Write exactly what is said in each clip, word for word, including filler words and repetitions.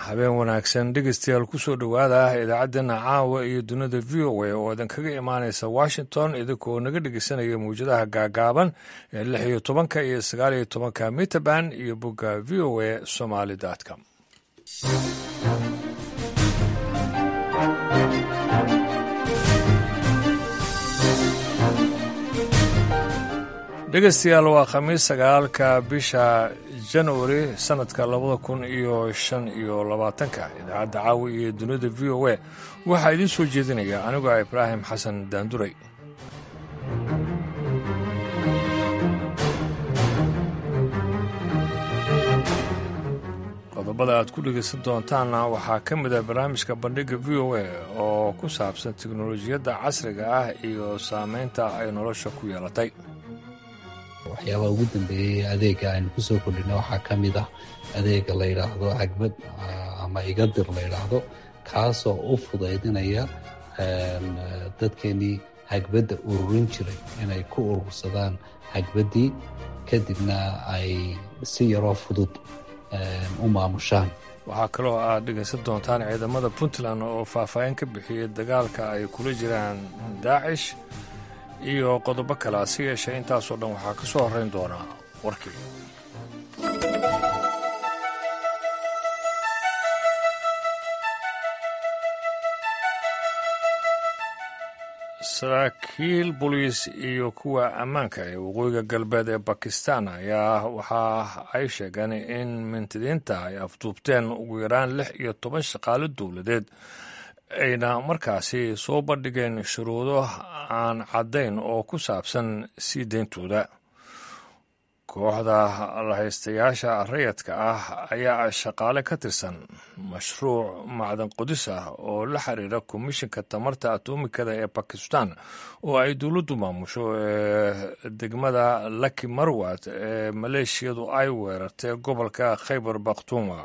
habeen wanaagsan dhegeystayaal kusoo dhowaada idaacaddeena caawa iyo dunida v o a oo idin kaga imaanaysa washington idinkoo naga dhegeysanaya mawjadaha gaagaaban ee lix iyo tobanka iyo sagaal iyo tobanka mitaban iyo bogga v o a somaly com dhegeystayaal waa khamiis sagaalka bisha januari sanadka labada kun iyo shan iyo labaatanka idaacadda caawi iyo dunida v o a waxaa idiin soo jeedinaya anigoo ah ibraahim xasan daanduray qodobada aad ku dhegaysan doontaanna waxaa ka mid ah barnaamijka bandhigga v o a oo ku saabsan teknolojiyadda casriga ah iyo saamaynta ay nolosha ku yeelatay. waxyaabaha ugu dambeeyey adeega aynu ku soo kordhina waxaa ka mid ah adeega la yidhaahdo cagbad ama igadir la yidhaahdo kaasoo u fudaydinaya dadkeenii hagbadda ururin jiray inay ku urursadaan hagbaddii kadibna ay si yaroo fudud u maamushaan. waxaa kaloo aad dhegaysan doontaan ciidamada puntland oo faahfaahin ka bixiyey dagaalka ay kula jiraan daacish iyo qodobo kale si yeeshee intaasoo dhan waxaa ka soo horrayn doonaa warkii. saraakiil boliis iyo kuwa ammaanka ee waqooyiga galbeed ee bakistan ayaa waxa ay sheegeen in mintidiinta ay afduubteen ugu yaraan lix iyo toban shaqaale dowladeed ayna markaasi soo bandhigeen shuruudo aan caddayn oo ku saabsan sii deyntooda. kooxda lahaystayaasha rayadka ah ayaa shaqaale ka tirsan mashruuc macdan qodis ah oo la xiriira komishinka tamarta atomikada ee bakistan oo ay dowladdu maamusho ee degmada laki marwat ee maleeshiyadu ay weerartay gobolka khaybar bakhtunwa.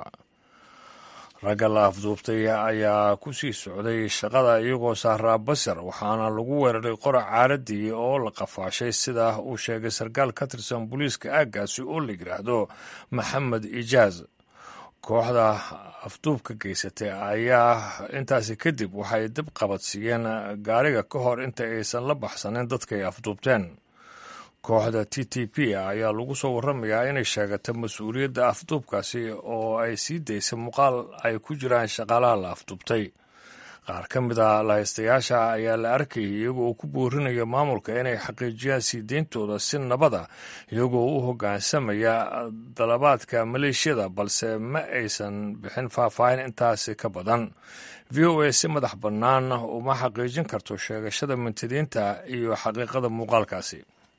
ragga la afduubtay ayaa ku sii socday shaqada iyagoo saaraa basar waxaana lagu weeraray qorac caaradii oo la qafaashay sida uu sheegay sarkaal ka tirsan booliiska aaggaasi oo la yidhaahdo maxamed ijaaz. kooxda afduubka geysatay ayaa intaasi kadib waxay dib qabadsiiyeen gaariga ka hor inta aysan la baxsanin dadkay afduubteen. kooxda t t p ayaa lagu soo warramayaa inay sheegata mas-uuliyadda afduubkaasi oo ay sii daysay muuqaal ay ku jiraan shaqaalaha la afduubtay. qaar ka mid a lahaystayaasha ayaa la arkayay iyagoo uu ku boorinayo maamulka inay xaqiijiyaan sii deyntooda si nabada iyagoo u hoggaansamaya dalabaadka maleeshiyada balse ma aysan bixin faahfaahin intaasi ka badan. v o a si madax bannaan uma xaqiijin karto sheegashada mintidiinta iyo xaqiiqada muuqaalkaasi.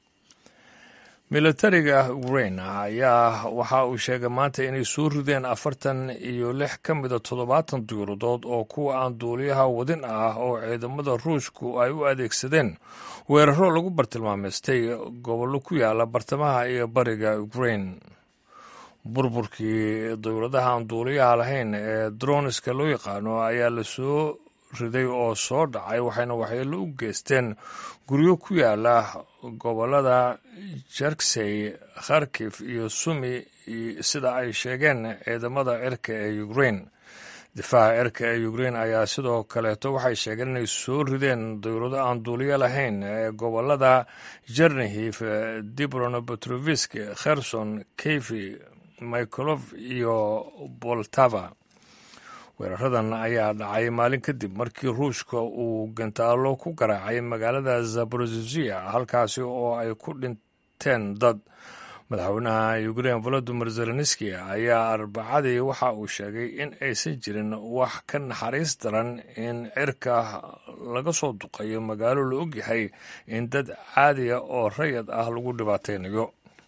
militariga ukrain ayaa waxa uu sheegay maanta inay soo rideen afartan iyo lix ka mida toddobaatan diyaaradood oo kuwa aan duuliyaha wadin ah oo ciidamada ruushku ay u adeegsadeen weeraro lagu bartilmaameystay gobollo ku yaala bartamaha iyo bariga ukrain. burburkii dowladaha aan duuliyaha lahayn ee droniska loo yaqaano ayaa la soo riday oo soo dhacay waxayna waxyeello u geysteen guryo ku yaala gobollada jerksey kharkif iyo sumi sida ay sheegeen ciidamada cirka ee ukrain. difaaca cirka ee ukrain ayaa sidoo kaleeto waxay sheegeen inay soo rideen dowlado aan duuliyo lahayn ee gobollada jernihif dibrono petrovisk kherson kiefi mykolov iyo boltava. weeraradan ayaa dhacay maalin kadib markii ruushka uu gantaalo ku garaacay magaalada zaborozhia halkaasi oo ay ku dhinteen dad. madaxweynaha ukrain volodymyr zelenski ayaa arbacadii waxa uu sheegay in aysan jirin wax ka naxariis daran in cirka laga soo duqayo magaalo la ogyahay in dad caadiya oo rayad ah lagu dhibaataynayo.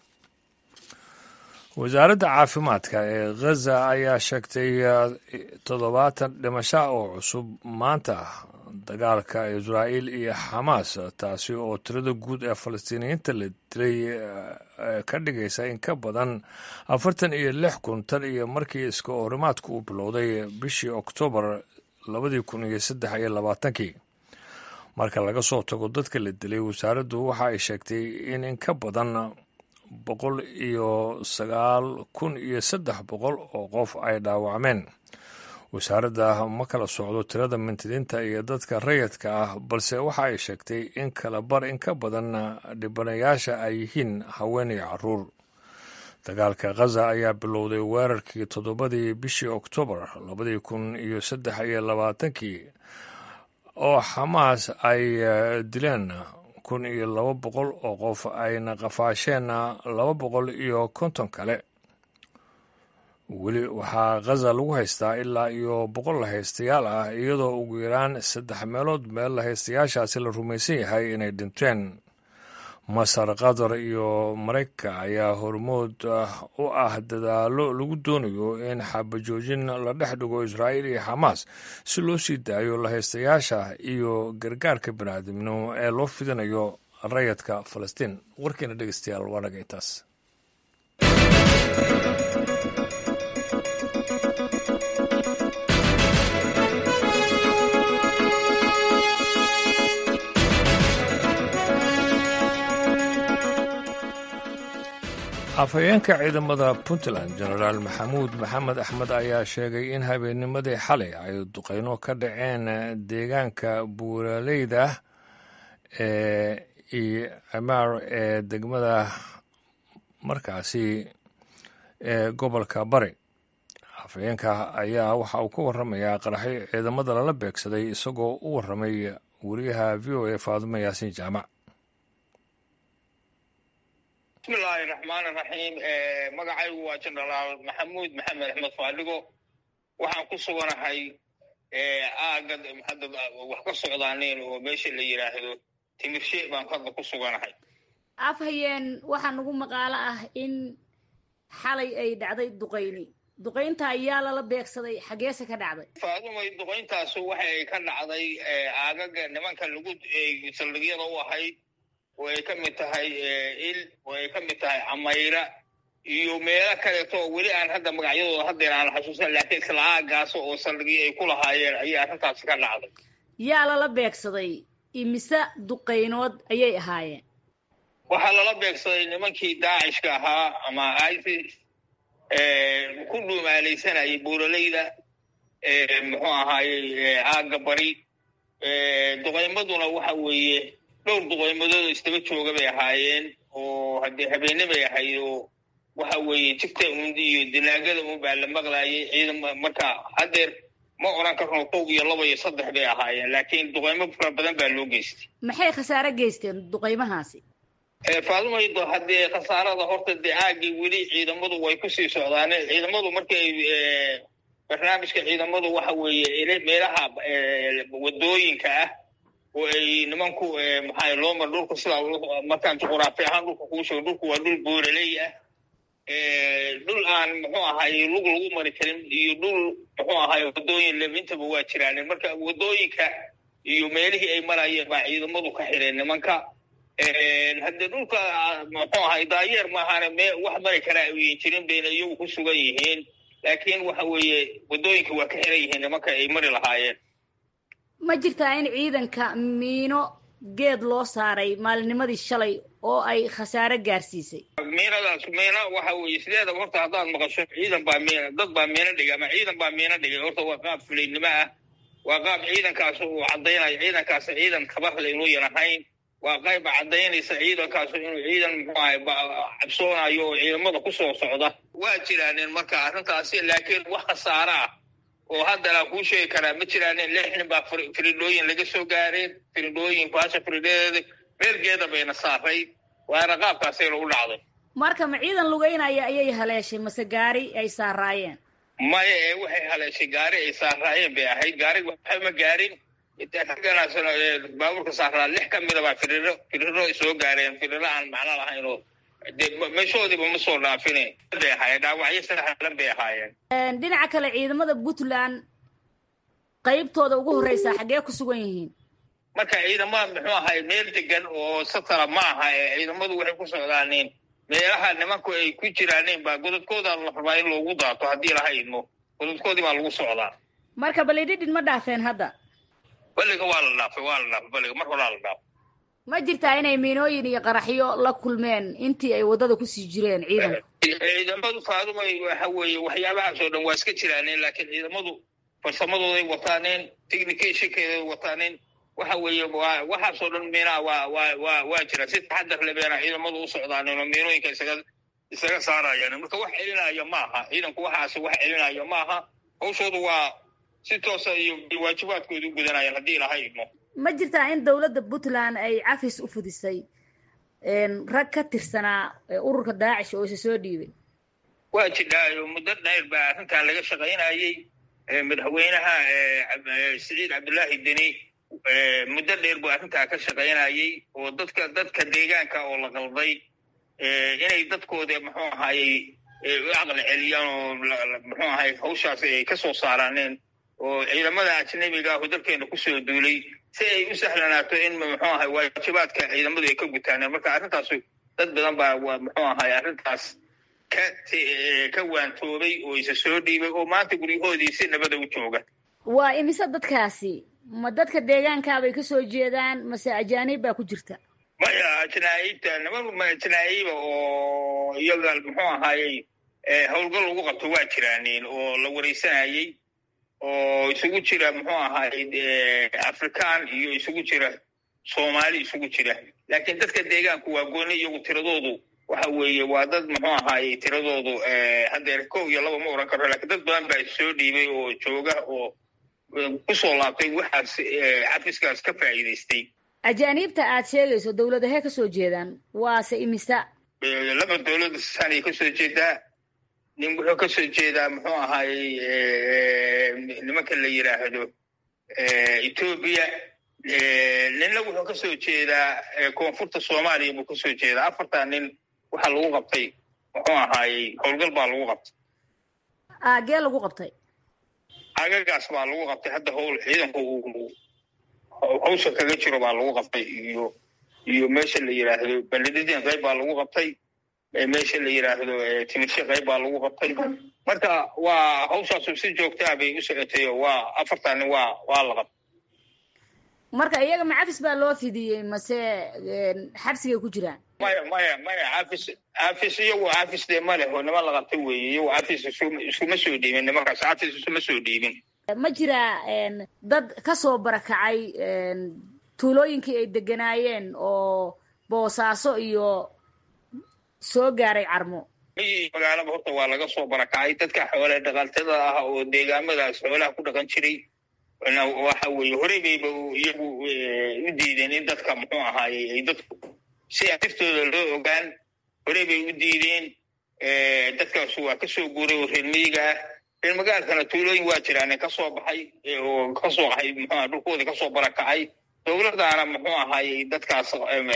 wasaaradda caafimaadka ee ghaza ayaa sheegtay toddobaatan dhimasho oo cusub maanta dagaalka israa'iil iyo xamaas taasi oo tirada guud ee falastiiniyiinta la dilay ka dhigaysa in ka badan afartan iyo lix kun tan iyo markii iska horimaadku uu bilowday bishii oktoobar labadii kun iyo saddex iyo labaatankii. marka laga soo tago dadka la dilay wasaaraddu waxa ay sheegtay in in ka badan boqol iyo sagaal kun iyo saddex boqol oo qof ay dhaawacmeen. wasaaradda ma kala socdo tirada mintidiinta iyo dadka rayidka ah balse waxa ay sheegtay in kala bar in ka badan dhibanayaasha ay yihiin haween iyo carruur. dagaalka khaza ayaa bilowday weerarkii toddobadii bishii oktoobar labadii kun iyo saddex iyo labaatankii oo xamaas ay dileen kun iyo laba boqol oo qof ayna qafaasheen laba boqol iyo konton kale. weli waxaa khaza lagu haystaa ilaa iyo boqol lahaystayaal ah iyadoo ugu yaraan saddex meelood meel lahaystayaashaasi la rumaysan yahay inay dhinteen. masar, qatar iyo maraykanka ayaa hormood u ah dadaallo lagu doonayo in xabajoojin la dhex dhigo israa'iil iyo xamaas si loo sii daayo lahaystayaasha iyo gargaarka bini'aadamnimo ee loo fidinayo rayidka falastiin. warkiina dhegeystayaal waa naga intaas. afhayeenka ciidamada puntland jenaraal maxamuud maxamed axmed ayaa sheegay in habeennimadii xalay ay duqeyno ka dhaceen deegaanka buuraleyda ee cimaar ee degmada markaasi ee gobolka bari. afhayeenka ayaa waxa uu ka warramayaa qaraxyo ciidamada lala beegsaday isagoo u warramay wariyaha v o a faadumo yaasiin jaamac. bismillahi raxmaani raxiim. magacaygu waa jenaraal maxamuud maxamed axmed faadhigo. waxaan ku suganahay aagad hadda wax ka socdaaneen oo meesha la yidhaahdo timirshe baan hadda ku suganahay. afhayeen waxaa nagu maqaalo ah in xalay ay dhacday duqayni. duqaynta ayaa lala beegsaday, xageese ka dhacday? faadumay duqayntaasu waxay ka dhacday aagaga nimanka lagu saldhigyada u ahayd oo ay ka mid tahay il oo ay ka mid tahay camayra iyo meelo kaleeto weli aan hadda magacyadooda haddeer aan xasuusan, laakiin isla aagaas oo saldhigyo ay ku lahaayeen ayay arrintaasi ka dhacday. yaa lala beegsaday? imise duqaynood ayay ahaayeen? waxaa lala beegsaday nimankii daacishka ahaa ama isis ku dhuumaalaysanayay buuraleyda muxuu ahaayey aagga bari. duqaymaduna waxa weeye dhowr duqaymadooda istaba jooga bay ahaayeen oo haddee habeenne bay ahayd oo waxa weeye jigta un iyo dilaagada un baa la maqlaayay ciidan. marka haddeer ma oran karno kow iyo laba iyo saddex bay ahaayeen, laakiin duqaymo fara badan baa loo geystay. maxay khasaare geysteen duqaymahaasi? faadumaydo haddee khasaarada horta dee aagii weli ciidamadu way kusii socdaaneen. ciidamadu markay barnaamijka ciidamadu waxa weeye meelaha wadooyinka ah oo ay nimanku maxaa loomar dhulku sidaa markaan juquraafi ahaan dhulka kuu sheego dhulku waa dhul buuraley ah. dhul aan muxuu ahaay lug lagu mari karin iyo dhul muxuu ahaay wadooyin intaba waa jiraan. marka wadooyinka iyo meelihii ay marayeen baa ciidamadu ka xireen nimanka. haddee dhulka muxuu ahaay daayeer maahaane me wax mari karaa ayan jirin bayna iyagu ku sugan yihiin, laakiin waxa weeye wadooyinka waa ka xiran yihiin nimanka ay mari lahaayeen. ma jirtaa in ciidanka miino geed loo saaray maalinimadii shalay oo ay khasaare gaarsiisay? miinadaas miina waxa weeye sideeda horta haddaad maqasho ciidan baa miina dad baa miino dhigay ama ciidan baa miino dhigay. horta waa qaab fulaynimo ah, waa qaab ciidankaas uu caddaynayo ciidankaas ciidan kabarle inuuyan ahayn, waa qayba caddaynaysa ciidankaasu inuu ciidan muxuu ahay cabsoonayo oo ciidamada ku soo socda. waa jiraaneen marka arrintaasi, laakiin wax khasaare ah oo haddana kuu sheegi karaa ma jiraaneen. lix nin baa firidhooyin laga soo gaareen. firidhooyin baasha firidhadeeda meelgeeda bayna saaray, waana qaabkaasay lagu dhacday. marka ma ciidan lugeynaya ayay haleeshay mase gaari ay saaraayeen? maya ee waxay haleeshay gaari ay saaraayeen bay ahayd. gaariga waxa ma gaarin ragganas baabuurka saaraa lix ka mida baa firiro firiro soo gaareen. firiro aan macno lahayn oo dee meeshoodiiba ma soo dhaafine bay ahaayeen, dhaawacyo sahlan bay ahaayeen. dhinaca kale ciidamada puntland qaybtooda ugu horreysa xaggee ku sugan yihiin? marka ciidamada muxuu ahay meel degan oo satara ma aha ee ciidamadu waxay ku socdaaneen meelaha nimanku ay ku jiraaneen baa godadkooda la rabaa in loogu daato haddii laha idmo. godadkoodii baa lagu socdaa. marka balidhidhin ma dhaafeen hadda? baliga waa la dhaafay waa la dhaafay baliga mar horaa la dhaafay. ma jirtaa inay miinooyin iyo qaraxyo la kulmeen intii ay waddada kusii jireen ciidanku? ciidamadu faadumay waxa weeye waxyaabahaas oo dhan waa iska jiraaneen, laakiin ciidamadu farsamadooday wataaneen technicationkeeday wataaneen waxa weeye waxaasoo dhan miinaa waa waa waa waa jira si taxadar leh beena ciidamadu u socdaaneen oo miinooyinka isaga isaga saarayaan marka wax celinaya maaha ciidanku waxaas wax celinaya maaha hawshoodu waa si toos ah iyo waajibaadkoodu gudanayaan haddii ilaahay idmo ma jirtaa in dowladda Puntland ay cafis u fudisay rag ka tirsanaa ururka Daacish oo isa soo dhiibay waa jidaayo muddo dheer baa arrintaa laga shaqaynayay madaxweynaha Saciid Cabdullaahi Deni muddo dheer buu arrintaa ka shaqaynayay oo dadka dadka deegaanka oo la qalday inay dadkooda muxuu ahaayey u aqal celiyaan oo muxuu ahaayey hawshaas ay ka soo saaraaneen oo ciidamada ajnabiga ah dalkeena ku soo duulay si ay u sahlanaato in muxuu ahaayey waajibaadka ciidamadu ay ka gutaan marka arrintaas dad badan baa muxuu ahaayey arrintaas ka ka waantoobay oo isa soo dhiibay oo maanta guryahoodii si nabada u jooga waa imise dadkaasi ma dadka deegaanka bay ka soo jeedaan mase ajaanib baa ku jirta maya ajnaayibta niman ajnaayiba oo iyaga muxuu ahaayey howlgal lagu qabto waa jiraaneen oo la wareysanayay oo isugu jira muxuu ahaayey afrikaan iyo isugu jira Soomaali isugu jira laakiin dadka deegaanku waa gooni iyagu tiradoodu waxa weeye waa dad muxuu ahaayey tiradoodu hadda kow iyo laba ma oran karo laakiin dad badan baa soo dhiibay oo jooga oo ku soo laabtay waxaas cafiskaas ka faa'iideystay ajaanibta aad sheegayso dawladaha ka soo jeedaan waa se imisa laba dawlad saani ka soo jeedaa nin wuxuu ka soo jeedaa muxuu ahaayey nimanka la yiraahdo Ethiopia ninna wuxuu ka soo jeedaa koonfurta Soomaaliya buu ka soo jeedaa afartan nin waxa lagu qabtay muxuu ahaayey howlgal baa lagu qabtay aagee lagu qabtay agagaas baa lagu qabtay hadda howl ciidanku uu hawsha kaga jiro baa lagu qabtay iyo iyo meesha la yiraahdo bandhigideen qayb baa lagu qabtay meesha la yiraahdo timisha qayb baa lagu qabtay marka waa hawshaas si joogto ah bay u socotay waa afartan waa waa la qabtay marka iyaga macafis baa loo fidiyay mase xabsiga ku jiraan maya maya maya afis afis iyo waa afis de male oo nima la qabtay weeye iyo afis isuma soo dhiibin nimankaas afis isuma soo dhiibin ma jira dad ka soo barakacay tuulooyinkii ay deganaayeen oo Boosaaso iyo soo gaaray Carmo magaalada horta waa laga soo barakacay dadka xoolaha dhaqaaltada ah oo deegaamadaas xoolaha ku dhaqan jiray waxa weeye hore bayba iyagu u diideen in dadka muxuu ahaayey ay dadku si aftooda loo ogaan hore bay u diideen dadkaas waa ka soo guuray oo reer miyiga ah reer magaalkana tuulooyin waa jiraan ka soo baxay oo ka soo qaxay muxuu dhulkooda ka soo barakacay dowladdaana muxuu ahaayey dadkaas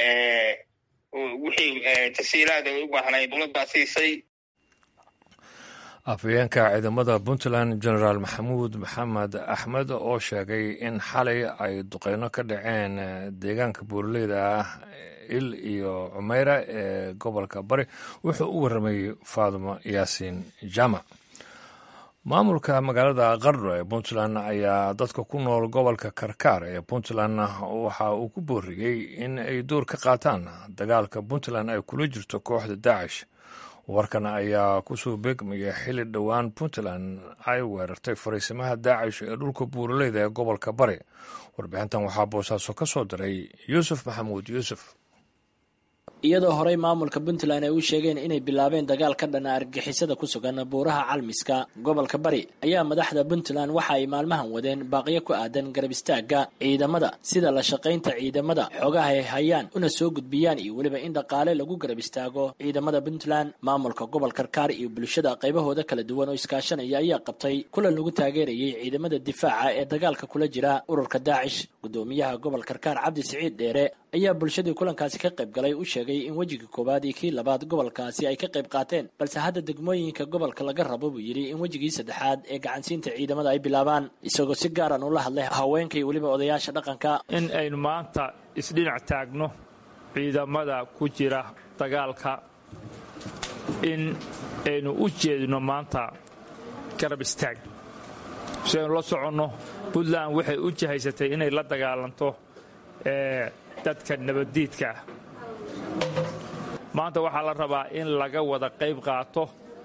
wixii tasiilaad ay u baahnayd dowladdaa siisay afhayeenka ciidamada Puntland General Maxamuud Maxamed Axmed oo sheegay in xalay ay duqeyno ka dhaceen deegaanka buurleyda ah il iyo Umayra ee gobolka Bari wuxuu u warramay Faadimo Yaasiin Jaamac maamulka magaalada Qardho ee Puntland ayaa dadka ku nool gobolka Karkaar ee Puntland waxa uu ku booriyay in ay door ka qaataan dagaalka Puntland ay kula jirto kooxda Daacish warkan ayaa ku soo beegmaya xilli dhowaan Puntland ay weerartay fariisimaha Daacish ee dhulka buuraleyda ee gobolka Bari warbixintan waxaa Boosaaso ka soo diray Yuusuf Maxamuud Yuusuf iyadoo horey maamulka Puntland ay u sheegeen inay bilaabeen dagaal ka dhan ah argagixisada ku sugan buuraha Calmiska gobolka Bari ayaa madaxda Puntland waxa ay maalmahan wadeen baaqiyo ku aadan garab istaaga ciidamada sida la shaqaynta ciidamada xogaha ay hayaan una soo gudbiyaan iyo waliba in dhaqaale lagu garab istaago ciidamada Puntland maamulka gobolka Karkaar iyo bulshada qaybahooda kala duwan oo iskaashanaya ayaa qabtay kulan lagu taageerayay ciidamada difaaca ee dagaalka kula jira ururka Daacish gudoomiyaha gobolka Karkaar Cabdi Saciid Dheere ayaa bulshada kulankaasi ka qayb galay u sheegay in wajiga koobaad iyo kii labaad gobolkaasi ay ka qayb qaateen balse hadda degmooyinka gobolka laga rabo buu yiri in wajigii saddexaad ee gacansiinta ciidamada ay bilaabaan isagoo si gaar ah ula hadlay haweenka iyo waliba odayaasha dhaqanka in aynu maanta isdhinac taagno ciidamada ku jira dagaalka in aynu u jeedino maanta garab istaag si aynu la soconno Puntland waxay u jahaysatay inay la dagaalanto ee dadka nabadiidka maanta waxaa la rabaa in laga wada qayb qaato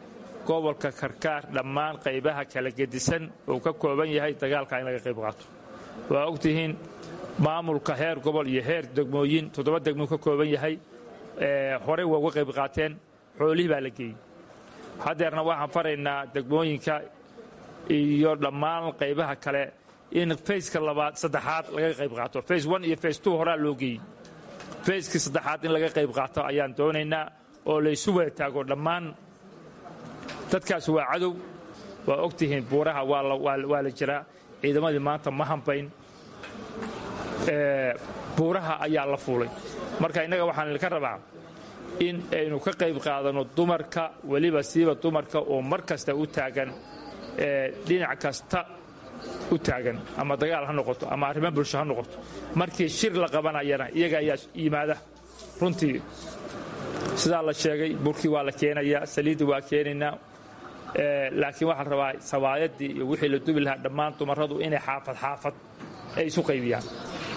gobolka karkaar dhammaan qaybaha kala gedisan uu ka kooban yahay dagaalka in laga qayb qaato. waa ogtihiin maamulka heer gobol iyo heer degmooyin toddoba degmo ka kooban yahay horey waa uga qayb qaateen, xoolihii baa la geeyey. haddeerna waxaan faraynaa degmooyinka iyo dhammaan qaybaha kale in fayska labaad saddexaad laga qayb qaato. fays one iyo fays two horaa loo geeyey. fayskii saddexaad in laga qayb qaato ayaan doonaynaa oo laysu wada taago. dhammaan dadkaas waa cadow, waa ogtihiin buuraha waa la jiraa. ciidamadii maanta ma hambayn, buuraha ayaa la fuulay. marka innaga waxaan idinka rabaa in aynu ka qayb qaadanno dumarka, weliba siiba dumarka oo mar kasta u taagan, dhinac kasta u taagan, ama dagaal ha noqoto ama arrimo bulsho ha noqoto. markii shir la qabanayana iyaga ayaa yimaada. runtii sidaa la sheegay, burkii waa la keenayaa, saliidda waa keenaynaa, laakiin waxaa la rabaa sawaayadii iyo wixii la dubi lahaa dhammaan dumarradu inay xaafad xaafad ay isu qaybiyaan,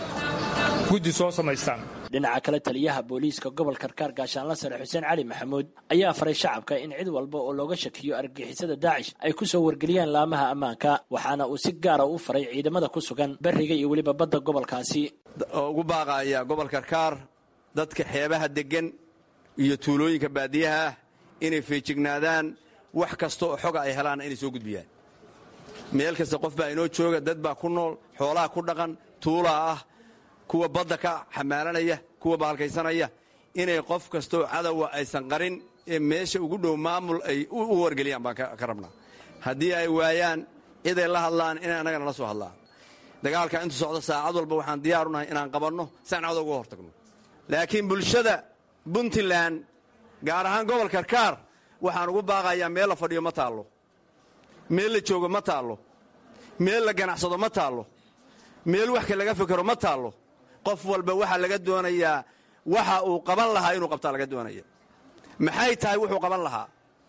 guddi soo samaystaan. dhinaca kale, taliyaha booliiska gobolka karkaar gaashaanla sare xuseen cali maxamuud ayaa faray shacabka in cid walba oo looga shakiyo argagixisada daacish ay ku soo wargeliyaan laamaha ammaanka, waxaana uu si gaara u faray ciidamada ku sugan beriga iyo weliba badda gobolkaasi. ugu baaqaya gobolka karkaar dadka xeebaha deggan iyo tuulooyinka baadiyaha ah inay feejignaadaan, wax kasta oo xoga ay helaanna inay soo gudbiyaan. meel kasta qof baa inoo jooga, dad baa ku nool, xoolaha ku dhaqan, tuulaa ah, kuwa badda ka xamaalanaya, kuwa baalkaysanaya, inay qof kastoo cadowa aysan qarin ee meesha ugu dhow maamul ay u wargeliyaan baan ka rabnaa. haddii ay waayaan ciday la hadlaan inay annagana la soo hadlaan. dagaalka intu socdo saacad walba waxaan diyaaru nahay inaan qabanno saan cawda uga hortagno. laakiin bulshada puntland gaar ahaan gobol karkaar waxaan ugu baaqayaa meel la fadhiyo ma taallo, meel la joogo ma taallo, meel la ganacsado ma taallo, meel wax ka laga fikero ma taallo. qof walba waxaa laga doonayaa waxa uu qaban lahaa inuu qabtaa laga doonaya. maxay tahay wuxuu qaban lahaa?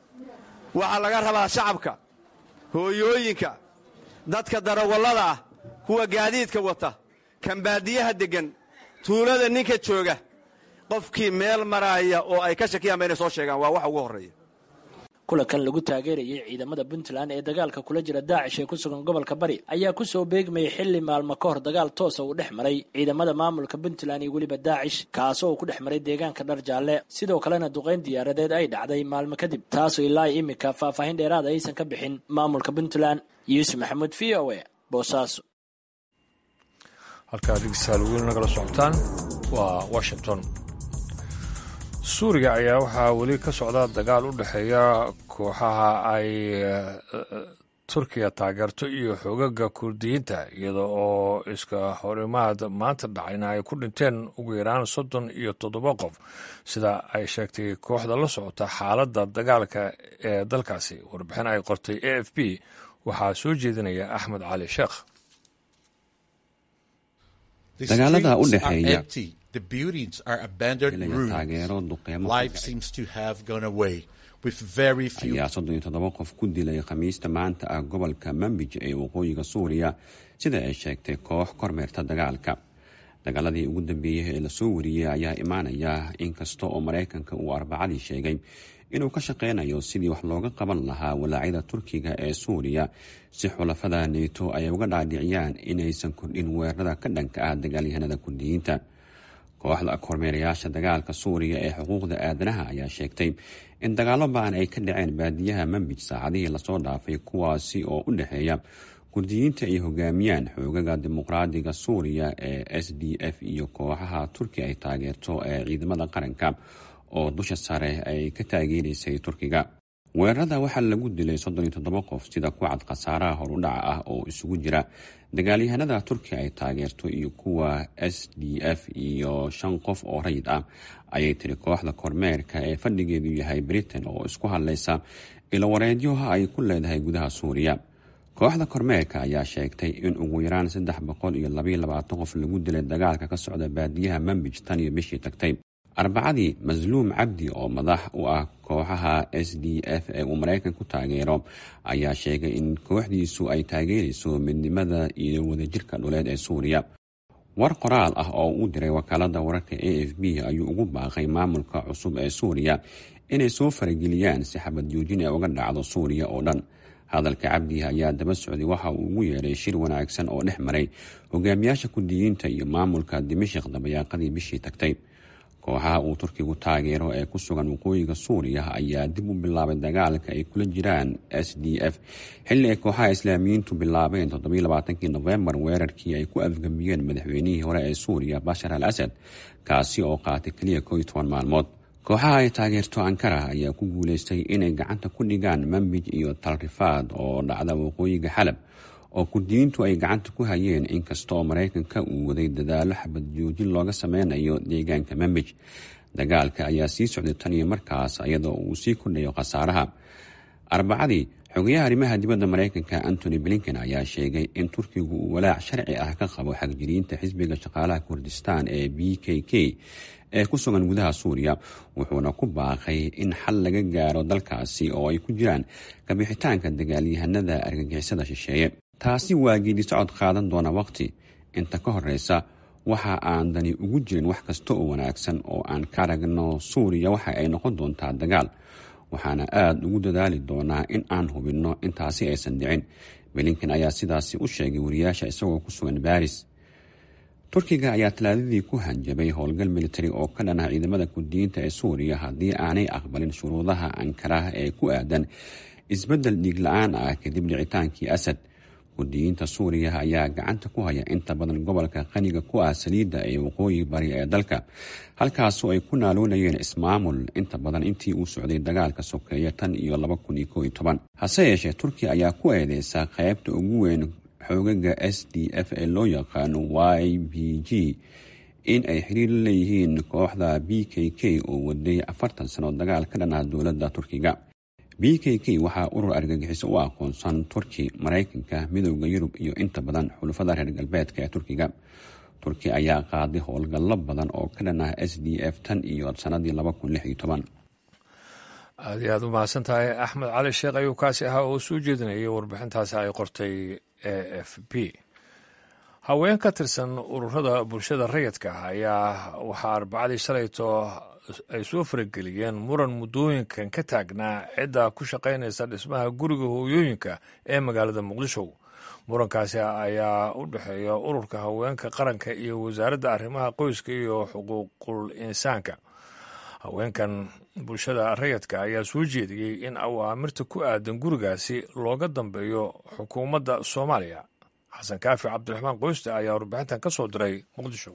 waxaa laga rabaa shacabka, hooyooyinka, dadka darawallada ah, kuwa gaadiidka wata, kan baadiyaha deggan, tuulada ninka jooga, qofkii meel maraaya oo ay ka shakiyaanba inay soo sheegaan waa wax ugu horreeya. kulankan lagu taageerayay ciidamada puntland ee dagaalka kula jira daacish ee ku sugan gobolka bari ayaa ku soo beegmayay xilli maalmo ka hor dagaal toosa uu dhex maray ciidamada maamulka puntland iyo weliba daacish, kaasoo uu ku dhex maray deegaanka dharjaalle. sidoo kalena duqayn diyaaradeed ay dhacday maalmo kadib, taasoo ilaa imika faahfaahin dheeraada aysan ka bixin maamulka puntland. yuusuf maxamuud, v o a, boosaaso. halkaad dhegeystayaal weli nagala socotaan waa washington. suuriya ayaa waxaa weli ka socda dagaal u dhexeeya kooxaha ay turkiya taageerto iyo xoogaga kurdiyiinta, iyada oo iska horimaad maanta dhacayna ay ku dhinteen ugu yaraan soddon iyo toddoba qof, sida ay sheegtay kooxda la socota xaaladda dagaalka ee dalkaasi. warbixin ay qortay a f b waxaa soo jeedinaya axmed cali sheekh. dagaalada u dhexeeya taageero duqeymo ayaa soddon iyo toddoba qof ku dilay khamiista maanta ah gobolka manbij ee waqooyiga suuriya, sida ay sheegtay koox kormeerta dagaalka. dagaaladii ugu dambeeyey ee lasoo wariyey ayaa imaanaya inkasta oo maraykanka uu arbacadii sheegay inuu ka shaqaynayo sidii wax looga qaban lahaa walaacyada turkiga ee suuriya si xulafada neto ay uga dhaadhiciyaan inaysan kordhin weerarada ka dhanka ah dagaalyahanada kurdiyiinta. kooxda kormeerayaasha dagaalka suuriya ee xuquuqda aadanaha ayaa sheegtay in dagaalo ba'an ay ka dhaceen baadiyaha manbij saacadihii lasoo dhaafay, kuwaasi oo u dhexeeya kurdiyiinta ay hogaamiyaan xoogaga dimuqraadiga suuriya ee s d f iyo kooxaha turkiya ay taageerto ee ciidamada qaranka oo dusha sare ay ka taageeraysay turkiga. weerarada waxaa lagu dilay soddon iyo toddoba qof, sida ku cad khasaaraha horudhaca ah oo isugu jira dagaalyahanada turkiya ay taageerto iyo kuwa s d f iyo shan qof oo rayid ah, ayay tiri kooxda kormeerka ee fadhigeedu yahay britain oo isku hadlaysa ilawareedyoha ay ku leedahay gudaha suuriya. kooxda kormeerka ayaa sheegtay in ugu yaraan saddex boqol iyo labaiyo labaatan qof lagu dilay dagaalka ka socda baadiyaha manbij tan iyo bishii tagtay. arbacadii masluum cabdi oo madax u ah kooxaha s d f ee uu maraykan ku taageero ayaa sheegay in kooxdiisu ay taageerayso midnimada iyo wadajirka dhuleed ee suuriya. war qoraal ah oo uu diray wakaalada wararka a f b ayuu ugu baaqay maamulka cusub ee suuriya inay soo farageliyaan si xabad joojin ee uga dhacdo suuriya oo dhan. hadalka cabdi ayaa daba socday waxa uu ugu yeeray shir wanaagsan oo dhex maray hogaamiyaasha kurdiyiinta iyo maamulka dimashq dabayaaqadii bishii tagtay. kooxaha uu turkigu taageero ee ku sugan waqooyiga suuriya ayaa dib u bilaabay dagaalka ay kula jiraan s d f xilli ay kooxaha islaamiyiintu bilaabeen toddobiyo labaatankii nofembar weerarkii ay ku afgambiyeen madaxweynihii hore ee suuriya bashar al asad, kaasi oo qaatay keliya koob iyo toban maalmood. kooxaha ay taageerto ankara ayaa ku guulaystay inay gacanta ku dhigaan manbij iyo talrifaad oo dhacda waqooyiga xalab oo kurdiyiintu ay gacanta ku hayeen, inkastaoo maraykanka uu waday dadaalo xabad joojin looga sameynayo deegaanka manbij. dagaalka ayaa sii socday tan iyo markaas iyadoo uu sii kordhayo khasaaraha. arbacadii xogayaha arrimaha dibadda maraykanka antony blinken ayaa sheegay in turkigu uu walaac sharci ah ka qabo xagjiriinta xisbiga shaqaalaha kurdistaan ee b k k ee ku sugan gudaha suuriya, wuxuuna ku baaqay in xal laga gaaro dalkaasi oo ay ku jiraan kabixitaanka dagaalyahanada argagixisada shisheeye. taasi waa geedi socod qaadan doona waqti. inta ka horeysa waxa aan dani ugu jirin wax kasta oo wanaagsan oo aan ka aragno suuriya waxa ay noqon doontaa dagaal, waxaana aada ugu dadaali doonaa in aan hubinno intaasi aysan dhicin. blinken ayaa sidaasi u sheegay wariyaasha isagoo ku sugan baris. turkiga ayaa talaadadii ku hanjabay howlgal militari oo ka dhan ah ciidamada kurdiyiinta ee suuriya haddii aanay aqbalin shuruudaha ankara ee ku aadan isbeddel dhiig la-aan ah kadib dhicitaankii asad. kurdiyiinta suuriya ayaa gacanta ku haya inta badan gobolka qaniga ku ah saliidda ee waqooyi bari ee dalka, halkaasoo ay ku naaloonayeen ismaamul inta badan intii uu socday dagaalka sokeeye tan iyo laba kun iyo koob iyo toban. hase yeeshee turkiya ayaa ku eedeysa qaybta ugu weyn xoogaga s d f ee loo yaqaano y b g in ay xiriir la leeyihiin kooxda b k k oo waday afartan sano dagaal ka dhan ah dowladda turkiga. b k k waxaa urur argagixiso u aqoonsan turki, maraykanka, midowda yurub iyo inta badan xulafada reer galbeedka ee turkiga. turki ayaa qaaday howlgallo badan oo ka dhan ah s d f tan iyo sanadii laba kun lix iyo toban. aad iyo aad u mahadsan tahay axmed cali sheekh ayuu kaasi ahaa oo soo jeedinayay warbixintaasi ay qortay a f b. haween ka tirsan ururada bulshada rayidka ah ayaa waxaa arbacadii shalayto ay soo farageliyeen muran muddooyinkan ka taagnaa cidda ku shaqaynaysa dhismaha guriga hooyooyinka ee magaalada muqdisho. murankaasi ayaa u dhexeeya ururka haweenka qaranka iyo wasaaradda arrimaha qoyska iyo xuquuqul insaanka. haweenkan bulshada rayidka ayaa soo jeediyey in awaamirta ku aadan gurigaasi looga dambeeyo xukuumadda soomaaliya. xasan kaafi cabdiraxmaan qoyste ayaa warbixintan ka soo diray muqdisho.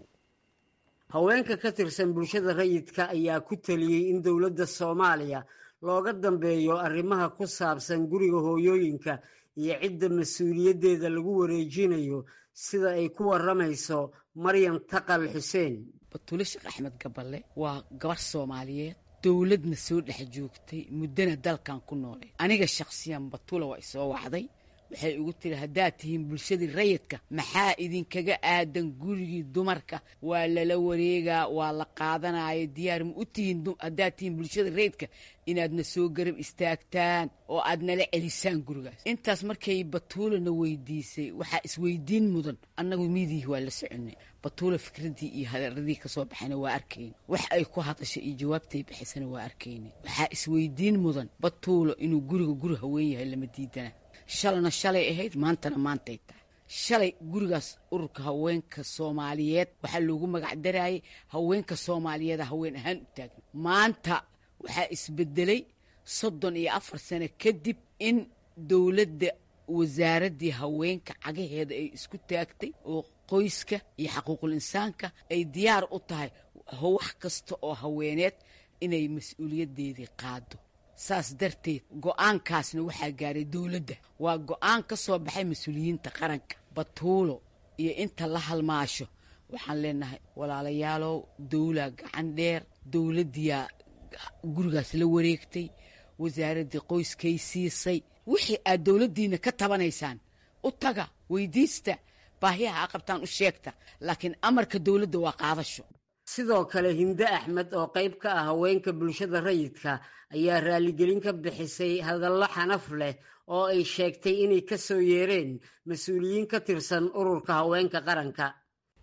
haweenka ka tirsan bulshada rayidka ayaa ku taliyey in dowladda soomaaliya looga dambeeyo arrimaha ku saabsan guriga hooyooyinka iyo cidda mas-uuliyaddeeda lagu wareejinayo, sida ay ku waramayso maryam taqal xuseen. batuule sheekh axmed gaballe waa gabar soomaaliyeed, dowladna soo dhex joogtay, muddana dalkan ku noolay. aniga shakhsiyan batuula waa isoo wacday, waxay ugu tiri haddaad tihiin bulshadii rayidka maxaa idinkaga aadan gurigii dumarka, waa lala wareegaa, waa la qaadanaya, diyaar ma u tihiin haddaad tihiin bulshada rayidka inaadna soo garab istaagtaan oo aad nala celisaan gurigaas. intaas markay batuulana weydiisay waxaa isweydiin mudan, annagu miidihi waa la soconay, batuula fikraddii iyo hadaradii ka soo baxayna waa arkayna, wax ay ku hadashay iyo jawaabtay bixisana waa arkayna. waxaa isweydiin mudan batuulo inuu guriga guri haween yahay lama diidana. shalana shalay ahayd, maantana maantay tahay. shalay gurigaas ururka haweenka soomaaliyeed waxaa loogu magac darayay haweenka soomaaliyeeda haween ahaan u taagan. maanta waxaa isbedelay soddon iyo afar sano kadib in dowladda wasaaraddii haweenka cagaheeda ay isku taagtay oo qoyska iyo xaquuqul insaanka ay diyaar u tahay wax kasta oo haweeneed inay mas-uuliyaddeedii qaado. saas darteed go-aankaasna waxaa gaaray dowladda, waa go-aan ka soo baxay mas-uuliyiinta qaranka. batuulo iyo inta la halmaasho waxaan leenahay walaalayaalow, dowlaa gacan dheer, dowladdiyaa gurigaas la wareegtay, wasaaraddii qoyskay siisay. wixii aad dowladdiina ka tabanaysaan u taga, weydiista, baahiyaha a qabtaan u sheegta, laakiin amarka dowladda waa qaadasho. sidoo kale hinde axmed oo qayb ka ah haweenka bulshada rayidka ayaa raaligelin ka bixisay hadallo xanaf leh oo ay sheegtay inay ka soo yeereen mas-uuliyiin ka tirsan ururka haweenka qaranka.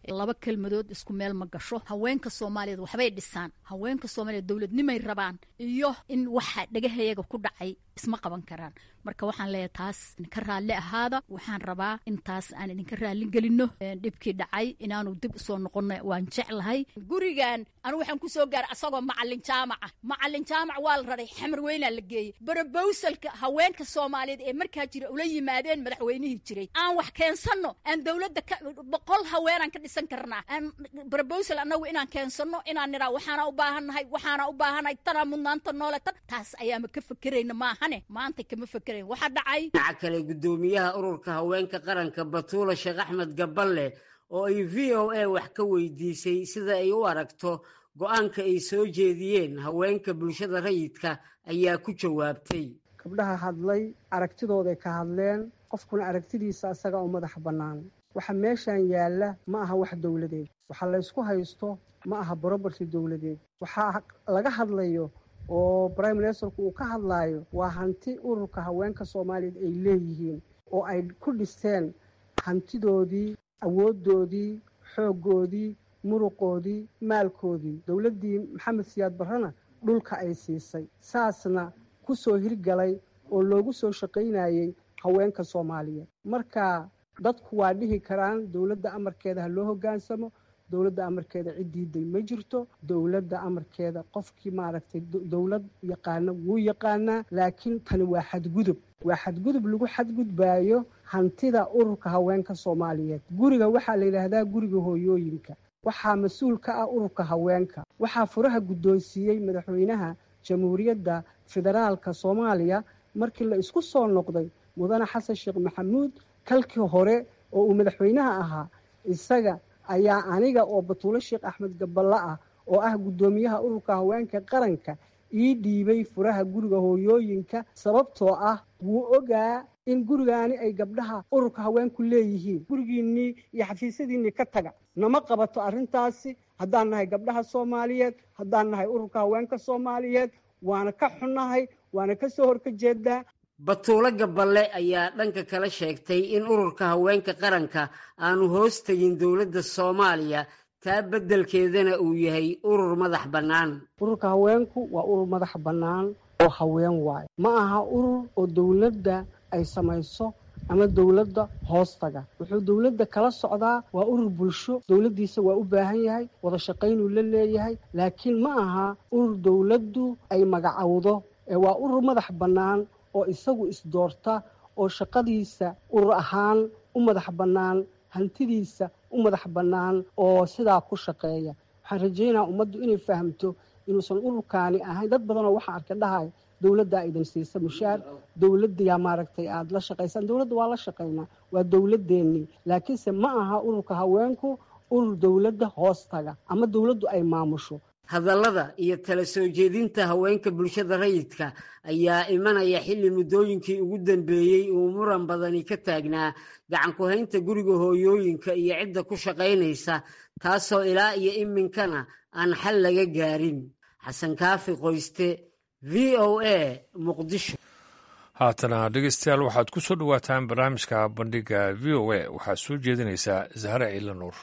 laba kelmadood isku meel ma gasho. haweenka Soomaaliyeed waxbay dhisaan, haweenka Soomaaliyeed dawladnimay rabaan, iyo in waxa dhagahayaga ku dhacay isma qaban karaan. marka waxaan leeyahay taas ka raalli ahaada. waxaan rabaa intaas aan idinka raalli gelino dhibkii dhacay inaanu dib usoo noqono waan jeclahay. gurigan anu waxaan ku soo gaaray asagoo macallin jaamaca macallin jaamac waa la raray xamar weyna la geeyay. barabowsalka haweenka Soomaaliyeed ee markaa jira ula yimaadeen madaxweynihii jiray aan wax keensano, aan dawladda boqol haweenan ka dhisan karnaa, aan barabowsal anagu inaan keensano, inaan niraa waxaana u baahanahay waxaana u baahanahay tana mudnaanta noole tan taas ayaama ka fakerayna maahane maanta kama fakerayna waxa dhacay. dhinaca kale gudoomiyaha ururka haweenka qaranka Batuula Sheekh Axmed Gaballe oo ay V O A wax ka weydiisay sida ay u aragto go'aanka ay soo jeediyeen haweenka bulshada rayidka ayaa ku jawaabtay. gabdhaha hadlay aragtidooda ka hadleen, qofkuna aragtidiisa asaga oo madax bannaan. waxa meeshan yaala ma aha wax dawladeed, waxa la isku haysto ma aha property dawladeed. waxa laga hadlayo oo prime ministerku uu ka hadlayo waa hanti ururka haweenka Soomaaliyeed ay leeyihiin oo ay ku dhisteen hantidoodii, awoodoodii, xoogoodii, muruqoodii, maalkoodii. dawladdii Maxamed Siyaad Barrana dhulka ay siisay, saasna ku soo hirgalay oo loogu soo shaqaynayay haweenka Soomaaliyeed. marka dadku waa dhihi karaan dawladda amarkeeda ha loo hoggaansamo, dawladda amarkeeda cidiiday ma jirto. dawladda amarkeeda qofkii maaragtay dawlad yaqaana wuu yaqaanaa, laakiin tani waa xadgudub waa xadgudub lagu xadgudbaayo hantida ururka haweenka Soomaaliyeed. guriga waxaa la yidhaahdaa guriga hooyooyinka, waxaa mas-uul ka ah ururka haweenka, waxaa furaha guddoonsiiyey madaxweynaha jamhuuriyadda federaalka Soomaaliya markii la isku soo noqday mudane xasan sheekh maxamuud kalkii hore oo uu madaxweynaha ahaa. isaga ayaa aniga oo Batuula Sheekh Axmed Gaballe ah oo ah gudoomiyaha ururka haweenka qaranka ii dhiibay furaha guriga hooyooyinka, sababtoo ah wuu ogaa in gurigaani ay gabdhaha ururka haweenku leeyihiin. gurigiinnii iyo xafiisyadiinnii ka taga nama qabato arrintaasi haddaan nahay gabdhaha Soomaaliyeed, haddaan nahay ururka haweenka Soomaaliyeed. waana ka xunnahay, waana ka soo horjeedaa. Batuula Gaballe ayaa dhanka kale sheegtay in ururka haweenka qaranka aanu hoos tegin dawladda Soomaaliya, taa beddelkeedana uu yahay urur madax bannaan. ururka haweenku waa urur madax bannaan oo haween waayo, ma aha urur oo dawladda ay samayso ama dawladda hoos taga. wuxuu dawladda kala socdaa waa urur bulsho, dawladdiisa waa u baahan yahay, wada shaqaynuu la leeyahay, laakiin ma aha urur dawladdu ay magacowdo ee waa urur madax bannaan oo isagu isdoorta oo shaqadiisa urur ahaan u madax bannaan, hantidiisa u madax bannaan oo sidaa ku shaqeeya. waxaan rajaynayaa ummaddu inay fahamto inuusan ururkaani ahayn. dad badanoo waxaa arka dhahay dawladdaa idin siisa mushaar, dawladdiyaa maaragtay aad la shaqaysaan. dawladda waa la shaqaynaa, waa dawladdeennii, laakiinse ma aha ururka haweenku urur dawladda hoos taga ama dawladdu ay maamusho. hadallada iyo tala soo jeedinta haweenka bulshada rayidka ayaa imanaya xilli muddooyinkii ugu dambeeyey uu muran badani ka taagnaa gacan ku haynta guriga hooyooyinka iyo cidda ku shaqaynaysa, taasoo ilaa iyo iminkana aan xal laga gaarin. xasan kaafi qoyste, V O A, Muqdisho. haatana dhegeystayaal waxaad ku soo dhawaataan barnaamijka bandhiga V O A. waxaad soo jeedinaysaa Zahra Ciila Nuur.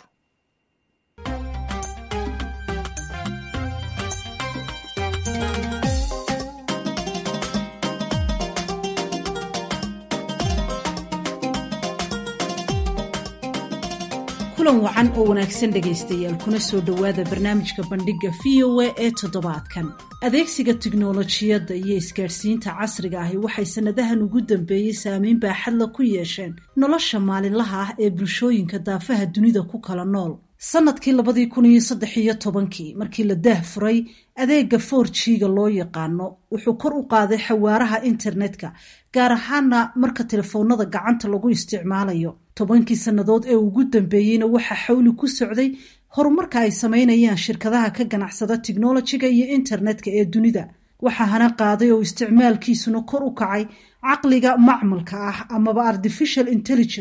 kulan wacan oo wanaagsan dhegaystayaal, kuna soo dhowaada barnaamijka bandhiga V O A ee toddobaadkan. adeegsiga tiknolojiyadda iyo isgaadhsiinta casriga ahi waxay sannadahan ugu dambeeyey saameyn baaxadla ku yeesheen nolosha maalinlaha ah ee bulshooyinka daafaha dunida ku kala nool. sanadkii labadii kun iyo saddex iyo tobankii markii la daah furay adeega four G-ga loo yaqaano, wuxuu kor u qaaday xawaaraha internetka, gaar ahaana marka telefoonada gacanta lagu isticmaalayo. tobankii sannadood ee ugu dambeeyeyna waxaa xawli ku socday horumarka ay samaynayaan shirkadaha ka ganacsada tiknolojiga iyo internetka ee dunida. waxaa hana qaaday oo isticmaalkiisuna kor u kacay caqliga macmalka ah amaba artificial intelligence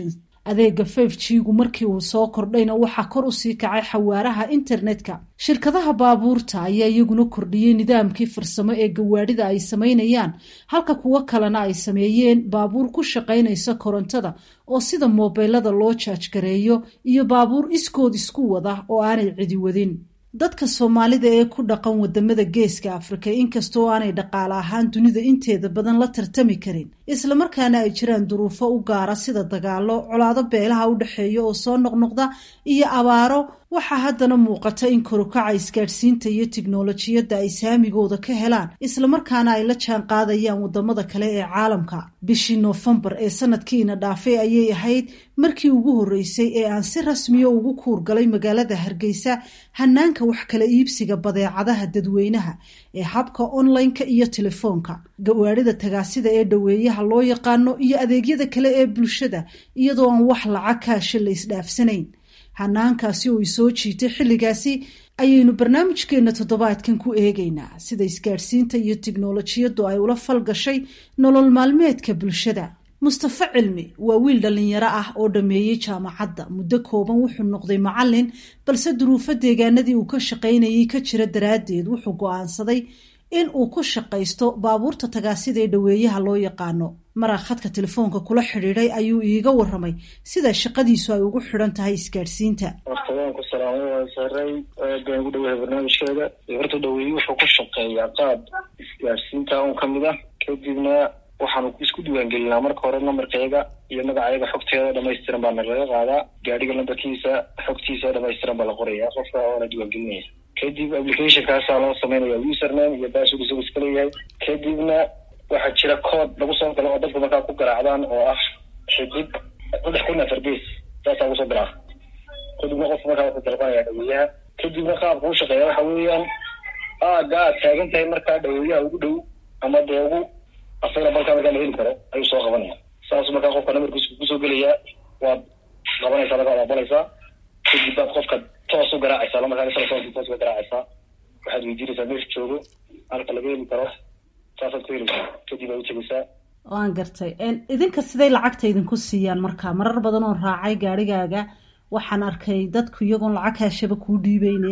adeega five g gu markii uu soo kordhayna waxaa kor usii kacay xawaaraha internetka. shirkadaha baabuurta ayaa iyaguna kordhiyey nidaamkii farsamo ee gawaadhida ay samaynayaan, halka kuwo kalena ay sameeyeen baabuur ku shaqaynaysa korontada oo sida moobeelada loo jaajgareeyo iyo baabuur iskood isku wada oo aanay cidi wadin. dadka Soomaalida ee ku dhaqan wadamada Geeska Afrika inkastoo aanay dhaqaale ahaan dunida inteeda badan la tartami karin, isla markaana ay jiraan duruufo u gaara sida dagaalo, colaado beelaha u dhaxeeya oo soo noqnoqda iyo abaaro, waxaa haddana muuqata in korukaca isgaadhsiinta iyo tiknoolajiyadda ay saamigooda ka helaan, isla markaana ay la jaan qaadayaan wadamada kale ee caalamka. bishii Noofembar ee sanadkiina dhaafay ayay ahayd markii ugu horeysay ee aan si rasmiya ugu kuurgalay magaalada Hargeysa hanaanka wax kala iibsiga badeecadaha dadweynaha ee habka online-ka iyo telefoonka, gawaadhida tagaasida ee dhaweeyaha loo yaqaano iyo adeegyada kale ee bulshada, iyadoo aan wax lacag kaasha la isdhaafsanayn. hanaankaasi oo soo jiitay xilligaasi ayaynu barnaamijkeena toddobaadkan ku eegaynaa sida isgaadhsiinta iyo tiknoolajiyaddu ay ula falgashay nolol maalmeedka bulshada. Mustafa Cilmi waa wiil dhalinyaro ah oo dhameeyey jaamacadda, muddo kooban wuxuu noqday macallin, balse duruufo deegaanadii uu ka shaqaynayay ka jira daraaddeed wuxuu go'aansaday in uu ku shaqaysto baabuurta tagaasida ee dhaweeyaha loo yaqaano. maraa khadka telefoonka kula xidhiidhay ayuu iiga waramay sida shaqadiisu ay ugu xidhan tahay isgaadhsiinta. horta waan ku salaamay waan saray baan ugu dhaweeyay barnaamijkeeda. horta dhaweeyay wuxuu ku shaqeeyaa qaab isgaadhsiinta oo kamid ah, kadibna waxaanu isku diiwaangelinaa marka hore nambarkayga iyo magacayga xogteeda dhamaystiran baa laga qaadaa, gaadhiga lambarkiisa xogtiisa dhamaystiran baa la qorayaa, qofka oo la diiwaangelinaya. kadib applicationkaasaa loo sameynaya username iyo password isagu iska leeyahay. kadibna waxaa jira code lagu soo galo oo dadku markaa ku garaacdaan oo ah xidig saddex kun afar gees, saasaa kusoo galaa. kadibna qofka markaa wuxuu dalbanaya dhaweeyaha. kadibna qaabka u shaqeeya waxa weeyaan aaga aad taagan tahay markaa dhaweeyaha ugu dhow ama dee ugu asagana balkaa markaa la heli karo ayuu soo qabanaya. saas markaa qofka namarkiisa kusoo gelaya, waad qabanaysaa, markaa aqbalaysaa. kadib baad qofka toos u garaacaysaa, lamarkaa telefoonka toos uga garaacaysaa. waxaad weydiinaysaa meesha joogo, halka laga heli karo, saasaad ku helaysaa. kadib aad u tegaysaa. waan gartay. idinka siday lacagta idinku siiyaan markaa? marar badan oo raacay gaarigaaga waxaan arkay dadku iyagoon lacag kaashaba kuu dhiibeyne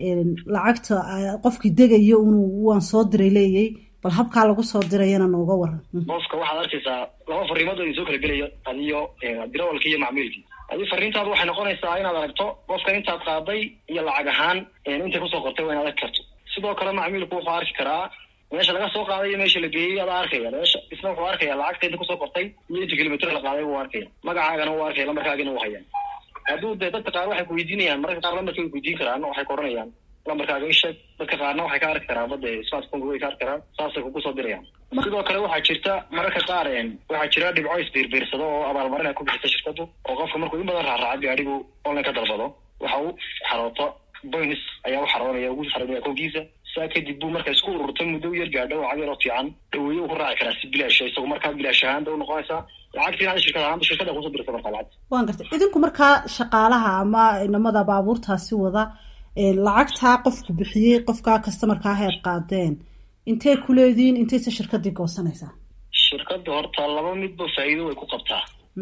lacagta qofkii degayo inuu waan soo diray leeyay, bal habkaa lagu soo dirayana nooga waran. qofka waxaad arkaysaa laba fariimood oo idin soo kala gelaya, adiyo dirawalka iyo macmiilkii. adii fariintaadu waxay noqonaysaa inaad aragto qofka intaad qaaday iyo lacag ahaan intay kusoo qortay waa inaad arki karto. sidoo kale macmiilku wuxuu arki karaa meesha laga soo qaaday iyo meesha la geeyey adaa arkaya. meesha isna wuxuu arkaya lacagta inta kusoo qortay iyo inta kilomitr la qaaday wuu arkaya, magacaagana wuu arkaya, lambarkaagana wuu hayaan. hadduu dee dadka qaar waxay kuweydiinayaan, mararka qaar lambarka way kuweydiin karaan, waxay ka oranayaan lambarkaaga isheeg. dadka qaarna waxay ka arki karaan bade smartphone way ka arki karaan, saasay kugu soo dirayaan. sidoo kale waxaa jirta mararka qaar waxaa jira dhibco isbiirbiirsado oo abaalmarin ay ku bixisa shirkadu, oo qofka markuu in badan raaraaca gaadhigu online ka dalbado waxa uu xarooto bonus ayaa u xaroonaya ugu xaroonaya akoonkiisa. saa kadib buu markaa isku ururtay muddo yar gaadho lacag yar oo fiican dhaweeye uu ku raaci karaa si bilaash, isagu markaa bilaash ahaanta u noqonaysaa lacagtii hada shirkad ahaanta shirkada kusoo dirta markaa lacagta. waan gartay. idinku markaa shaqaalaha ama inamada baabuurtaasi wada lacagtaa qofku bixiyey qofkaa customarkaa heer qaadeen intee kuleediin, intayse shirkadii goosanaysaa? shirkada horta laba midba faa'iido way ku qabtaa.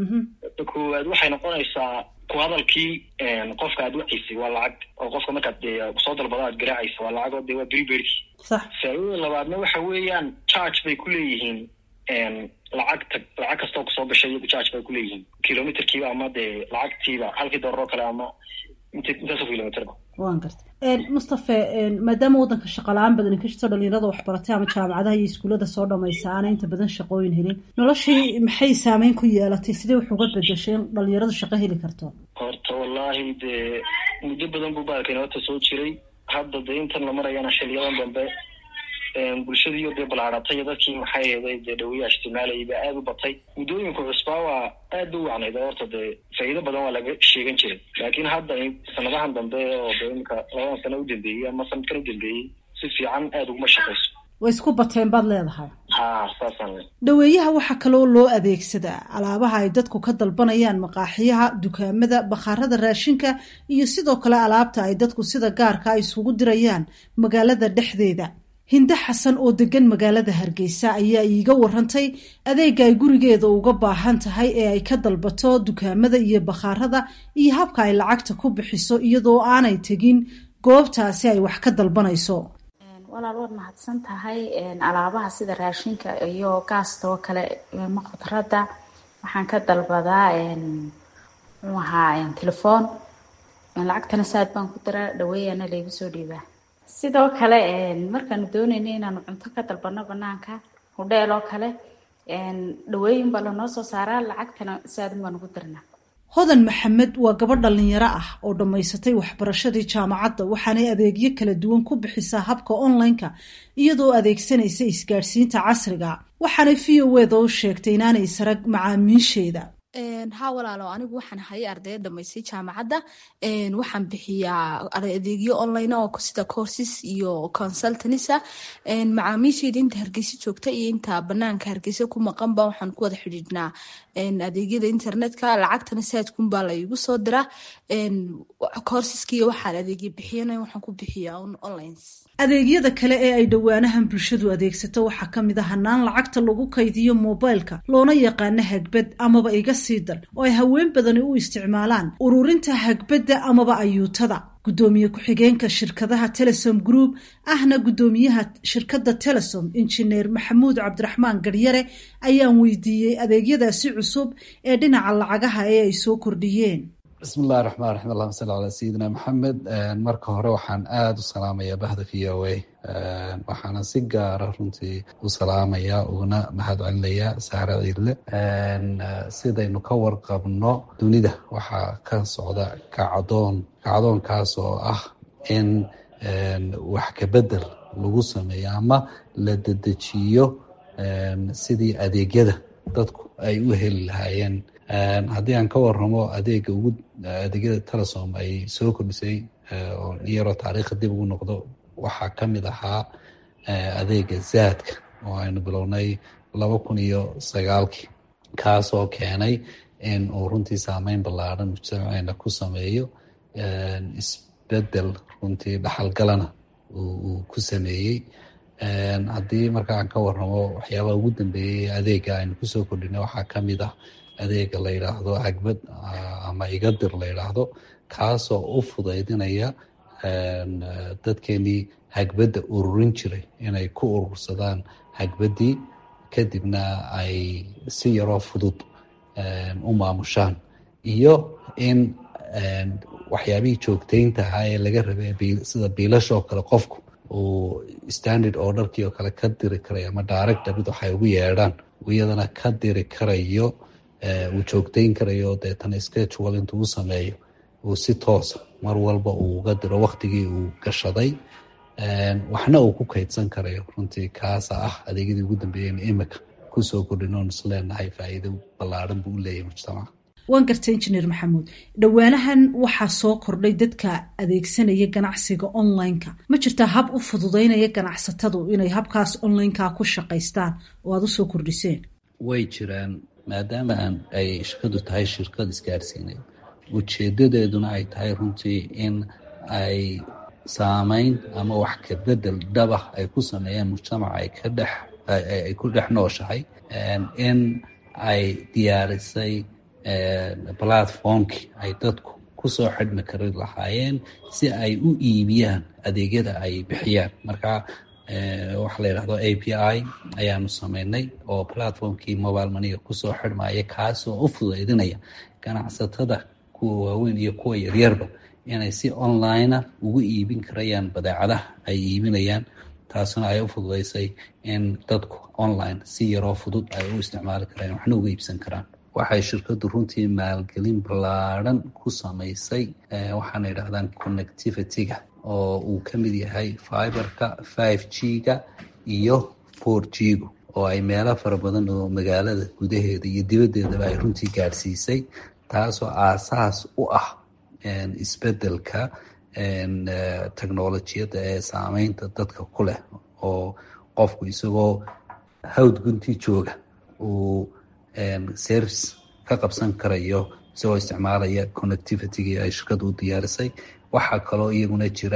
koowaad waxay noqonaysaa ku hadalkii qofka aad waciysay waa lacag, oo qofka markaad dee soo dalbado aad garaacaysa waa lacag oo dee waa beriberki. sax. faa'iidada labaadna waxa weeyaan charge bay ku leeyihiin, lacagta lacag kastoo kusoo gashay iyagu charge bay ku leeyihiin kilometerkiiba ama dee lacagtiiba halkii doolar oo kale ama intaasoo kilometerba. waan gartay. mustafe, maadaama waddanka shaqa la-aan badan ka jirto dhalinyarada waxbaratay ama jaamacadaha iyo iskuullada soo dhamaysa aanay inta badan shaqooyin helin, noloshii maxay saameyn ku yeelatay? sidee wax uga bedeshay in dhalinyaradu shaqo heli karto? horta wallaahi dee muddo badan buu baalkani horta soo jiray. hadda dee intan la marayana xiliyadan dambe bulshadiiyo dee balaaratay iyo dadkii maxay ahaday dee dhaweeyaha isticmaalayay baa aada u batay. muddooyinku cusbaa waa aada u wacnayd oo horta dee faa'iido badan waa laga sheegan jiray, laakiin hadda sanadahan dambe oo dee imika labadan sano u dambeeyey ama sanadkan u dambeeyey si fiican aada uguma shaqayso. way isku bateen baad leedahay? ha saasaan. dhaweeyaha waxaa kaloo loo adeegsadaa alaabaha ay dadku ka dalbanayaan maqaaxiyaha, dukaamada, bakhaarada raashinka iyo sidoo kale alaabta ay dadku sida gaarka ay isugu dirayaan magaalada dhexdeeda. hinde xasan oo degan magaalada hargeysa ayaa iiga warantay adeega ay gurigeeda uga baahan tahay ee ay ka dalbato dukaamada iyo bakhaarada iyo habka ay lacagta ku bixiso iyadoo aanay tegin goobtaasi ay wax ka dalbanayso. walaal waad mahadsan tahay alaabaha sida raashinka iyo gaasta oo kale ama khudradda waxaan ka dalbadaa muxuu ahaa telefoon lacagtana saad baan ku diraa dhaweeyana laygu soo dhiibaa. sidoo kale markaanu doonayno inaanu cunto ka dalbano banaanka hudheel oo kale dhaweeyin baa lanoo soo saaraa lacagtana saadun baan ugu dirnaa. hodan maxamed waa gabadh dhalinyaro ah oo dhammaysatay waxbarashadii jaamacadda waxaanay adeegyo kala duwan ku bixisaa habka online-ka iyadoo adeegsanaysa isgaadhsiinta casriga waxaanay v o eda u sheegtay inaanay sarag macaamiisheeda. haa walaalo anigu waxaan hayay ardayda dhamaysay jaamacadda waxaan bixiyaa adeegyo online oo sida courses iyo consultanisa macaamiishayda inta hargeysa joogta iyo inta banaanka hargeysa ku maqanba waxaan ku wada xidhiidhnaa adeegyada internetka lacagtana saadkunbaa la igu soo diraa courseskiiyo waxaan adeegyo bixiyana waxaan ku bixiyaa online. adeegyada kale ee ay dhowaanahan bulshadu adeegsato waxaa ka mid ah hanaan lacagta lagu kaydiyo moobaylka loona yaqaano hagbad amaba iga sii dal oo ay haween badani u isticmaalaan ururinta hagbadda amaba ayuutada. gudoomiye ku-xigeenka shirkadaha telesom group ahna gudoomiyaha shirkadda telesom injineer maxamuud cabdiraxmaan garyare ayaan weydiiyey adeegyadaasi cusub ee dhinaca lacagaha ee ay soo kordhiyeen. bismillahi raxmaan raxiim allahuma salli calaa sayidina maxamed. marka hore waxaan aada u salaamayaa bahda v o a waxaana si gaara runtii u salaamayaa uguna mahad celinayaa saare ciidle. sidaynu ka warqabno dunida waxaa ka socda kacdoon kacdoonkaas oo ah in wax kabedel lagu sameeyo ama la dedejiyo sidii adeegyada dadku ay u heli lahaayeen. haddii aan ka waramo adeega ugu adeegyada telesom ay soo kordhisay oo yaroo taariikha dib ugu noqdo waxaa ka mid ahaa adeega zaadka oo aynu bilownay laba kun iyo sagaalkii kaasoo keenay in uu runtii saameyn ballaaran mujtamaceena ku sameeyo isbedel runtii dhaxalgalana uu ku sameeyey. haddii marka aan ka waramo waxyaabaha ugu dambeeyey adeega aynu kusoo kordhinay waxaa ka mid ah adeega la yidhaahdo hagbad ama igadir la yidhaahdo kaasoo u fudaydinaya dadkeenii hagbadda ururin jiray inay ku urursadaan hagbaddii kadibna ay si yaroo fudud u maamushaan iyo in waxyaabihii joogtaynta ahaa ee laga rabay sida biilashoo kale qofku uu standard orderkii oo kale ka diri karayo ama direct debit waxay ugu yeedhaan iyadana ka diri karayo uu joogtayn karayo deetana schedule intuu u sameeyo uu si toosa mar walba uu uga diro waktigii uu gashaday waxna uu ku kaydsan karayo. runtii kaasa ah adeegyadii ugu dambeeyeen imika kusoo kordhin oon is leenahay faa'iido ballaaran buu u leeyahay mujtamaca. waan gartay injineer maxamuud dhowaanahan waxaa soo kordhay dadka adeegsanaya ganacsiga online-ka ma jirtaa hab u fududeynaya ganacsatadu inay habkaas online-ka ku shaqaystaan oo aada usoo kordhiseen? way jiraan maadaama aan ay shirkadu tahay shirkad isgaarsiineed ujeedadeeduna ay tahay runtii in ay saameyn ama wax ka bedel dhaba ay ku sameeyaan mujtamaca ay ka dhex ay ku dhex nooshahay in ay diyaarisay platformkii ay dadku kusoo xidhmi kari lahaayeen si ay u iibiyaan adeegyada ay bixiyaan. marka waxa la yidhahdo A P I ayaanu sameynay oo platformkii mobile moneyga kusoo xidhmaya kaasoo u fudaydinaya ganacsatada kuwa waaweyn iyo kuwa yaryarba inay si online ugu iibin karayaan badeecadaha ay iibinayaan. taasuna ay u fududaysay in dadku online si yaroo fudud ay u isticmaali karayaan waxna uga iibsan karaan. waxay shirkadu runtii maalgelin ballaaran ku samaysay waxaana yidhahdaan connectivity-ga oo uu ka mid yahay fiberka five G-ga iyo four G-gu oo ay meelo fara badan oo magaalada gudaheeda iyo dibaddeedaba ay runtii gaadhsiisay taasoo aasaas u ah isbedelka technolojiyadda ee saameynta dadka ku leh oo qofku isagoo hawd guntii jooga uu service ka qabsan karayo isagoo isticmaalaya connectivity-gii ay shirkadu u diyaarisay. waxaa kaloo iyaguna jira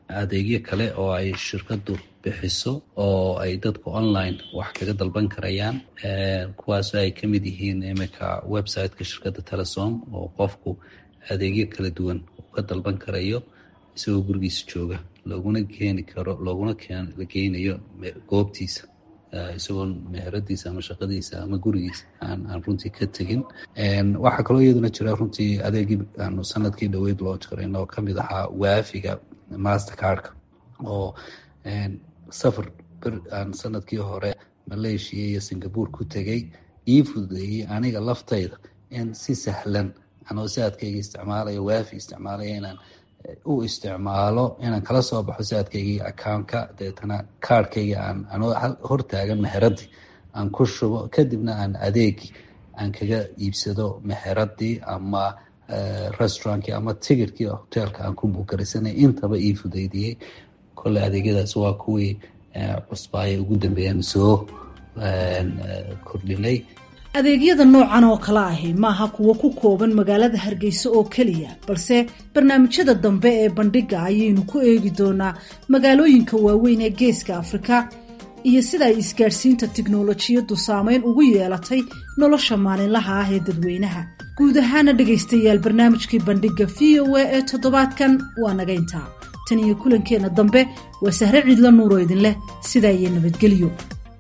adeegyo kale oo ay shirkadu bixiso oo ay dadku online wax kaga dalban karayaan, kuwaasoo ay ka mid yihiin iminka website-ka shirkadda telesom oo qofku adeegyo kala duwan uu ka dalban karayo isagoo gurigiisa jooga, looguna keeni karo looguna geynayo goobtiisa isagoo meheradiisa ama shaqadiisa ama gurigiisa aan aan runtii ka tegin. Waxaa kaloo iyaduna jira runtii adeegii aanu sanadkii dhaweyd loo jirin oo kamid ahaa waafiga mastercardka oo safar ber aan sanadkii hore Malaysia iyo Singapore ku tegay ii fududeeyey aniga laftayda in si sahlan anoo saadkayga isticmaalayo waafi isticmaalaya inaan u isticmaalo inaan kala soo baxo saadkaygii accountka, deetana kaarhkayga aan anoo hortaagan meheradii aan ku shubo, kadibna aan adeegi aan kaga iibsado meheradii ama restaurantkii ama tigirkii hoteelka aan ku buukaraysanay, intaba ii fudaydiyey. Kole adeegyadaas waa kuwii cusbaaya ugu dambeeyaan soo kordhinay. adeegyada noocan oo kale ahi maaha kuwo ku kooban magaalada Hargeysa oo keliya, balse barnaamijyada dambe ee bandhiga ayaynu ku eegi doonaa magaalooyinka waaweyn ee Geeska Afrika iyo sida ay isgaarsiinta tiknoolajiyadu saameyn ugu yeelatay nolosha maalinlaha ah ee dadweynaha. guud ahaana dhegaystayaal barnaamijkii bandhiga V O A ee toddobaadkan waa naga intaa. tan iyo kulankeena dambe waa Sahre Ciidla Nuur oo idin leh sidaa iyo nabadgelyo.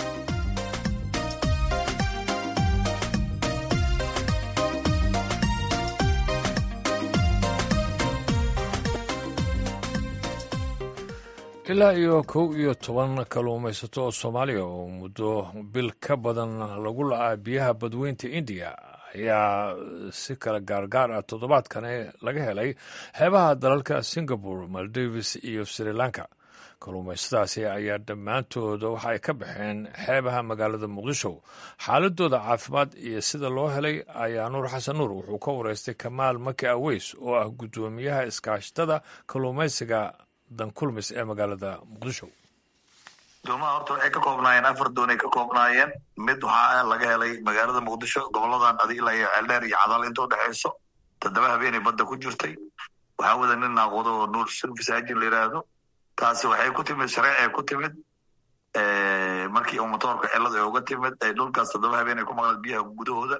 ilaa iyo kow iyo toban kalluumaysato oo Soomaaliya oo muddo bil ka badan lagu la'aa biyaha badweynta India ayaa si kala gaargaar ah toddobaadkani laga helay xeebaha dalalka Singapore, Maldives iyo Sri Lanka. kalluumaysataasi ayaa dhammaantooda waxa ay ka baxeen xeebaha magaalada Muqdisho. xaaladooda caafimaad iyo sida loo helay ayaa Nuur Xasan Nuur wuxuu ka wareystay Kamaal Maki Aweys oo ah guddoomiyaha iskaashatada kalluumaysiga dankulmis ee magaalada Muqdisho. doomaha horta waxay ka koobnaayeen afar doon ay ka koobnaayeen. mid waxaa laga helay magaalada Muqdisho, goboladan Adiila iyo Ceeldheer iyo Cadaal inta u dhexeyso. toddoba habeenay badda ku jirtay. waxaa wada nin naaqodo oo Nuur Service Agent la yiraahdo. taasi waxay ku timid sharci ku timid markii uu motorka cilad ay uga timid ay dhulkaas toddoba habeenay ku maqal biyaha gudahooda.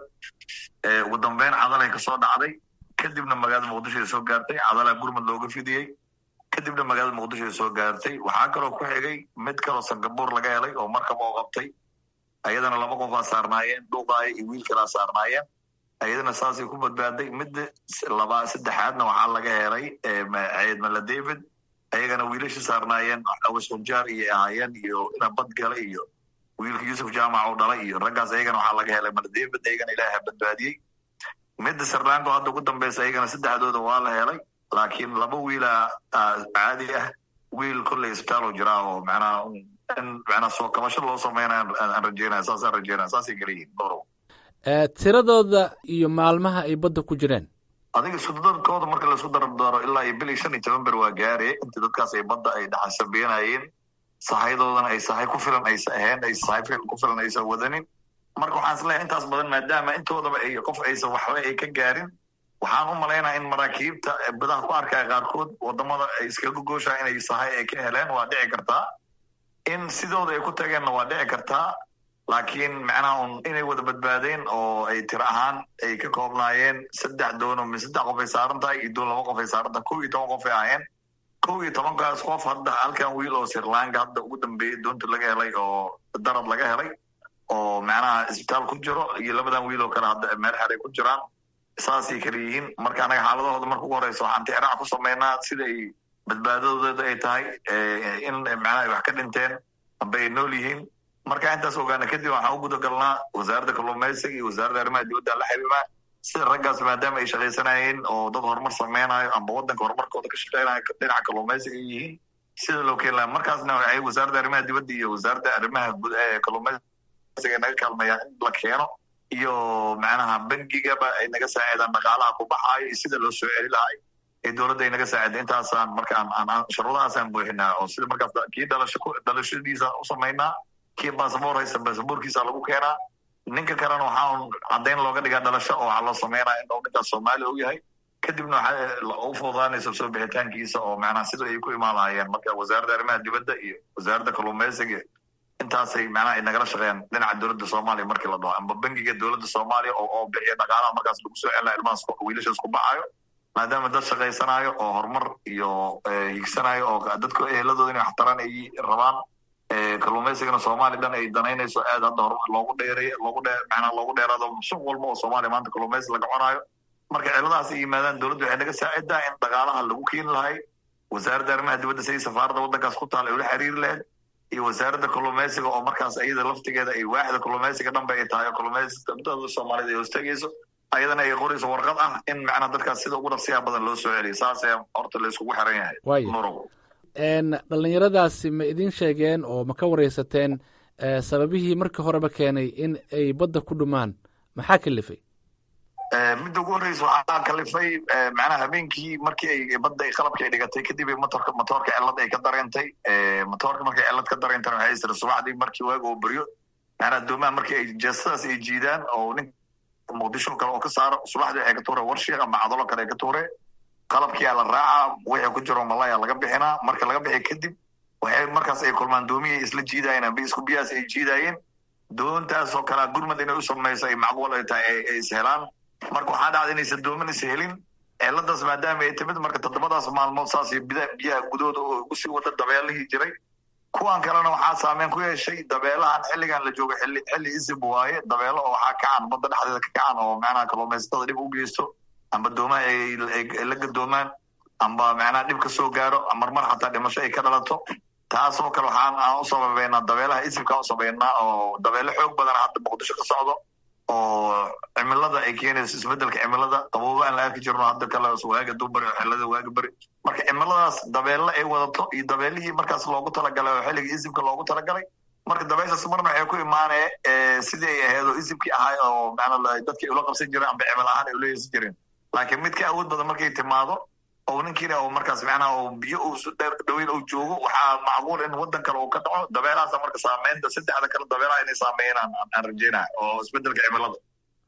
ugu dambeyn Cadaal ay ka soo dhacday, kadibna magaalada Muqdisho ay soo gaartay. Cadaal gurmad looga fidiyey, kadibna magaalada Muqdisho ay soo gaartay. waxaa kaloo ku xigay mid kaloo Singapore laga helay oo markab oo qabtay, ayadana laba qof aa saarnaayeen, dhuuqaay iyo wiil kala saarnaayeen, ayadana saasay ku badbaaday. mid laba saddexaadna waxaa laga helay Ciid Mala David, ayagana wiilasha saarnaayeen Awas Umjar iyo ahaayeen iyo ina bad galay iyo wiilka Yusuf Jaamac oo dhalay iyo raggaas ayagana waxaa laga helay Mala David, ayagana Ilaahay badbaadiyey. mid Sri Lanka hadda ugu dambaysa ayagana saddexdooda waa la helay, laakiin laba wiila caadi ah, wiil kolley isbitaal jiraa oo macnaha in macnaha soo kabasho loo sameynaya aan rajeynaya saasaan rajeynaya saasay geliyiin dhowr. tiradooda iyo maalmaha ay badda ku jireen adiga sudadkooda marka laisku dardaro ilaa iyo bil iyo shan iyo toban ber waa gaare inta dadkaas ay badda ay dhaxasabeenayeen. sahayadoodana ay sahay ku filan aysa ahayn, ay sahay ku filan aysa wadanin. marka waxaan isleeyahay intaas badan maadaama intoodaba ay qof aysa waxba ay ka gaarin, waxaan u malaynaa in maraakiibta badaha ku arkaya qaarkood wadamada ay iskaga gooshaa inay sahay ay ka heleen waa dhici kartaa, in sidooda ay ku tageenna waa dhici kartaa. laakiin macnaha un inay wada badbaadeen oo ay tiro ahaan ay ka koobnaayeen saddex doon oo saddex qof ay saaran tahay iyo doon laba qof ay saaran tahay, kow iyo toban qof ay ahayeen. kow iyo tobankaas qof hadda halkan wiil oo Sri Lanka hadda ugu dambeeyey doonta laga helay oo darad laga helay oo macnaha isbitaal ku jiro, iyo labadan wiil oo kale hadda meel xeray ku jiraan. saasay kala yihiin. marka anaga xaaladahooda marka ugu horeysa waxaan tixraac ku sameynaa siday badbaadadooda ay tahay, in macnaha ay wax ka dhinteen amba ay nool yihiin. marka intaas ogaana kadib waxaan u guda galnaa wasaaradda kalluumaysiga iyo wasaaradda arrimaha dibadda la xiriira sida raggaas maadaama ay shaqaysanayeen oo dad horumar sameynayo amba waddanka horumarkooda ka shaqeynayo dhinaca kalluumaysiga ay yihiin sida loo keeni lahaa. markaasna waxay wasaaradda arrimaha dibadda iyo wasaaradda arrimaha guud ee kalluumaysiga naga kaalmayaan in la keeno, iyo macnaha bangigaba ay naga saacidaan dhaqaalaha ku baxaayo iyo sida loo soo celi lahay ee dowladda ay naga saacida. intaasaan marka aan shuruudahaasaan buuxinaa oo sida markaas kii dhalasho dhalashadiisa u samaynaa, kii basaboor haysa basaboorkiisa lagu keenaa, ninka kalena waxaa caddayn looga dhigaa dhalasho oo waxaa loo sameynaya in uu ninkaas Soomaali u yahay, kadibna waxaa u fududaanaysa soo bixitaankiisa oo macnaha sida ay ku imaan lahaayeen marka wasaaradda arrimaha dibadda iyo wasaaradda kalluumaysiga intaasay macnaha ay nagala shaqeeyaan dhinaca dowladda soomaaliya markii la dhaho amba bangiga dowladda soomaaliya oo oo bixiya dhaqaalaha markaas lagu soo celinayo ilmahaas wiilashaas ku baxaayo maadaama dad shaqaysanayo oo horumar iyo higsanayo oo dadka eheladooda inay waxtaraan ay rabaan kalluumaysigana soomaaliya dhan ay danaynayso aad hadda horumar loogu dheeray loogu dheer macnaha loogu dheeraado suuq walba oo soomaaliya maanta kalluumaysi laga cunaayo marka ciladahaas ay yimaadaan dowladda waxay naga saacidaa in dhaqaalaha lagu keeni lahay wasaaradda arrimaha dibadda siday safaaradda waddankaas ku taal ay ula xiriiri lahayd iyo wasaaradda kalluumaysiga oo markaas iyada laftigeeda ay waaxda kalluumaysiga dhanba ay tahay oo kalluumaysiga soomaalida ay hoostagayso ayadana ay qorayso warqad ah in macnaha dadkaas sida ugu dhaqsiyaha badan loo soo celiyo saas ayaa horta la iskugu xiran yahay murugo dhalinyaradaasi ma idin sheegeen oo ma ka wareysateen sababihii markii horeba keenay in ay badda ku dhumaan maxaa kalifay midda ugu horreysa waxaa kalifay macnaha habeenkii markii ay badda ay qalabka ay dhigatay kadib ay motorka motoorka cilad ay ka dareentay motoorka markay cilad ka dareentana waxay isira subaxdii markii waaga uu beryo macnaha doomaha markii ay jeestadaas ay jiidaan oo nin muqdisho kale oo ka saaro subaxdii waxay ka tuure warshiiq ama cadalo kale ay ka tuure qalabkiyaa la raaca wixii ku jiro malaya laga bixinaa marka laga bixi kadib waxay markaas ay kulmaan doomiyay isla jiidaayeen amba isku biyaas ay jiidaayeen doontaasoo kalea gurmad inay u samayso ay macquul ay tahay ay ishelaan marka waxaa dhacda inaysan dooman is helin ciladaas maadaama ay timid marka toddobadaas maalmood saas biyaha gudahooda oo ugu sii wada dabeelihii jiray kuwan kalena waxaa saameyn ku yeeshay dabeelahan xilligan la joogo xilli xilli isib waaye dabeelo oo waxaa kacan badda dhexdeeda ka kacan oo macnaha kalluumaysatada dhib u geysto amba doomaha ay la gadoomaan amba macnaha dhib ka soo gaaro marmar xataa dhimasho ay ka dhalato taasoo kale waxaan aan u sababeynaa dabeelaha isibkaan u sababeynaa oo dabeelo xoog badan hadda muqdisho ka socdo oo cimilada ay keenayso isbedelka cimilada qaboobo aan la arki jirno hadda kale waaga duubari oo xilada waaga beri marka cimiladaas dabeelle ay wadato iyo dabeelihii markaas loogu talagalay oo xilliga isibka loogu talagalay marka dabeeshaas marna waxay ku imaanee sidii ay ahayd oo isibkii ahay oo macnaa dadkii ula qabsan jireen amba cimil ahaan ay ula yeesan jireen laakiin mid ka awood badan markay timaado oo ninkiina oo markaas macnaha oo biyo uu su dheer dhaweyn uu joogo waxaa macquul in waddan kale uu ka dhaco dabeelahaasa marka saameynta saddexda kale dabeelaha inay saameeyaan aan rajeynahay oo isbedelka cimilada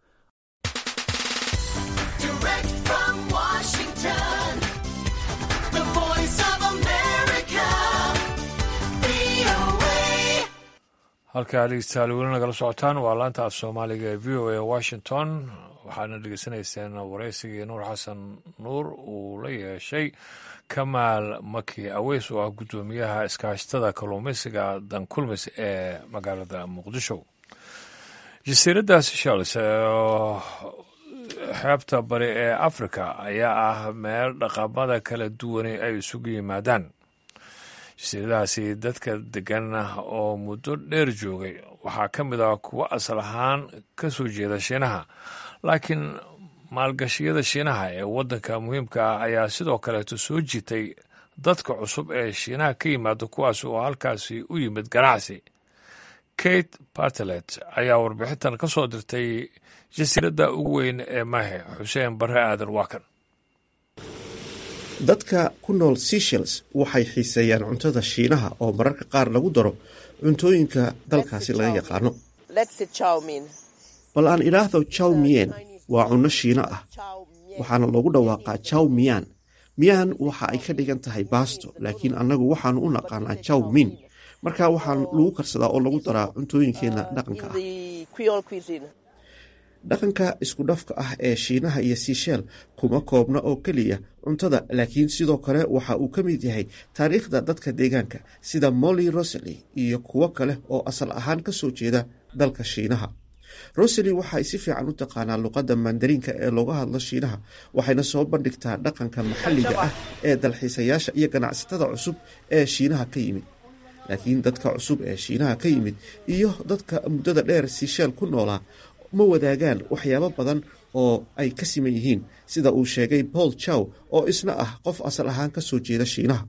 halkaa dhegeystayaal weli nagala socotaan waa laanta af soomaaliga ee v o a washington waxaadna dhegeysanayseen waraysigii nuur xasan nuur uu la yeeshay kamaal maki aweys oo ah guddoomiyaha iskaashatada kalluumaysiga dankulmis ee magaalada muqdisho jasiiradda seychelles oo xeebta bari ee africa ayaa ah meel dhaqamada kala duwani ay isugu yimaadaan jasiiradahaasi dadka degan oo muddo dheer joogay waxaa ka mid ah kuwo asal ahaan ka soo jeeda shiinaha laakiin maalgashiyada shiinaha ee waddanka muhiimka ah ayaa sidoo kaleeto soo jiitay dadka cusub ee shiinaha ka yimaada kuwaas oo halkaasi u yimid ganacsi kate bartelet ayaa warbixintan ka soo dirtay jasiiradda ugu weyn ee mahe xuseen barre aadan waakan dadka ku nool seychelles waxay xiiseeyaan cuntada shiinaha oo mararka qaar lagu daro cuntooyinka dalkaasi laga yaqaano bal aan idhaahdo chow mien waa cunno shiino ah waxaana loogu dhawaaqaa chow mian mian waxa ay ka dhigan tahay baasto laakiin annagu waxaanu u naqaanaa chow min marka waxaan lagu karsadaa oo lagu daraa cuntooyinkeenna dhaqanka ah dhaqanka isku dhafka ah ee shiinaha iyo seychelles kuma koobna oo keliya cuntada laakiin sidoo kale waxa uu ka mid yahay taariikhda dadka deegaanka sida molly rosely iyo kuwo kale oo asal ahaan ka soo jeeda dalka shiinaha rosely waxay si fiican u taqaanaa luqadda mandariinka ee looga hadlo shiinaha waxayna soo bandhigtaa dhaqanka maxalliga ah ee dalxiisayaasha iyo ganacsatada cusub ee shiinaha ka yimid laakiin dadka cusub ee shiinaha ka yimid iyo dadka muddada dheer seychelles ku noolaa ma wadaagaan waxyaabo badan oo ay ka siman yihiin sida uu sheegay paul chow oo isna ah qof asal ahaan ka soo jeeda shiinaha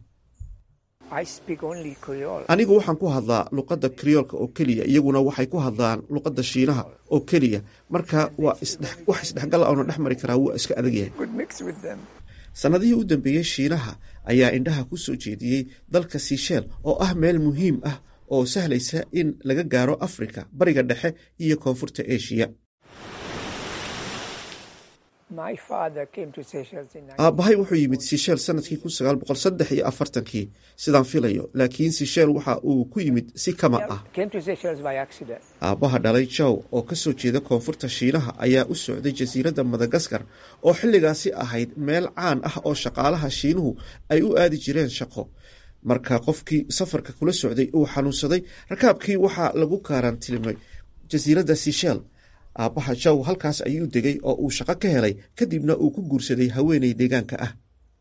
anigu waxaan ku hadlaa luqadda kriyoolka oo keliya iyaguna waxay ku hadlaan luqadda shiinaha oo keliya marka waa wax isdhexgal oona dhex mari karaa wuu iska adag yahay sannadihii u dambeeyey shiinaha ayaa indhaha ku soo jeediyey dalka seychelles oo ah meel muhiim ah oo sahlaysa in laga gaaro afrika bariga dhexe iyo koonfurta eshiya aabbahay wuxuu yimid sisheel sanadkii kun sagaal boqol saddex iyo afartankii sidaan filayo laakiin sisheel waxa uu ku yimid si kama ah aabbaha dhalay jow oo ka soo jeeda koonfurta shiinaha ayaa u socday jasiiradda madagaskar oo xilligaasi ahayd meel caan ah oo shaqaalaha shiinuhu ay u aadi jireen shaqo marka qofkii safarka kula socday uu xanuunsaday rakaabkii waxaa lagu kaaraantilimay jasiiradda sisheel aabbaha jow halkaas ayuu degay oo uu shaqo ka helay kadibna uu ku guursaday haweeney deegaanka ah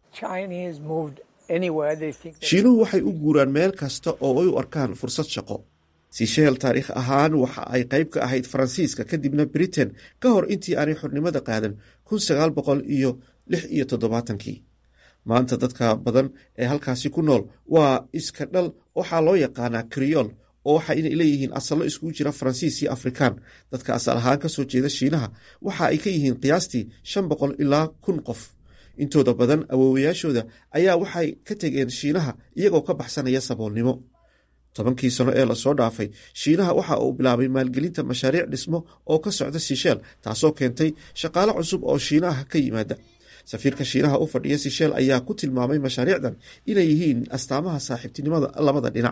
shiinuhu waxay u guuraan meel kasta oo ay u arkaan fursad shaqo sisheel taariikh ahaan waxa ay qayb ka ahayd faransiiska kadibna britain ka hor intii aanay xornimada qaadan kun sagaal boqol iyo lix iyo toddobaatankii maanta dadka badan ee halkaasi ku nool waa iska dhal waxaa loo yaqaanaa kriyool oo waxa inay leeyihiin asallo iskugu jira faransiis iyo afrikaan dadka asal ahaan ka soo jeeda shiinaha waxa ay ka yihiin qiyaastii shan boqol ilaa kun qof intooda badan awoowayaashooda ayaa waxay ka tegeen shiinaha iyagoo ka baxsanaya saboolnimo tobankii sano ee lasoo dhaafay shiinaha waxa uu bilaabay maalgelinta mashaariic dhismo oo ka socda sisheel taasoo keentay shaqaale cusub oo shiinaha ka yimaada safiirka shiinaha u fadhiya sisheel ayaa ku tilmaamay mashaariicdan inay yihiin astaamaha saaxiibtinimada labada dhinac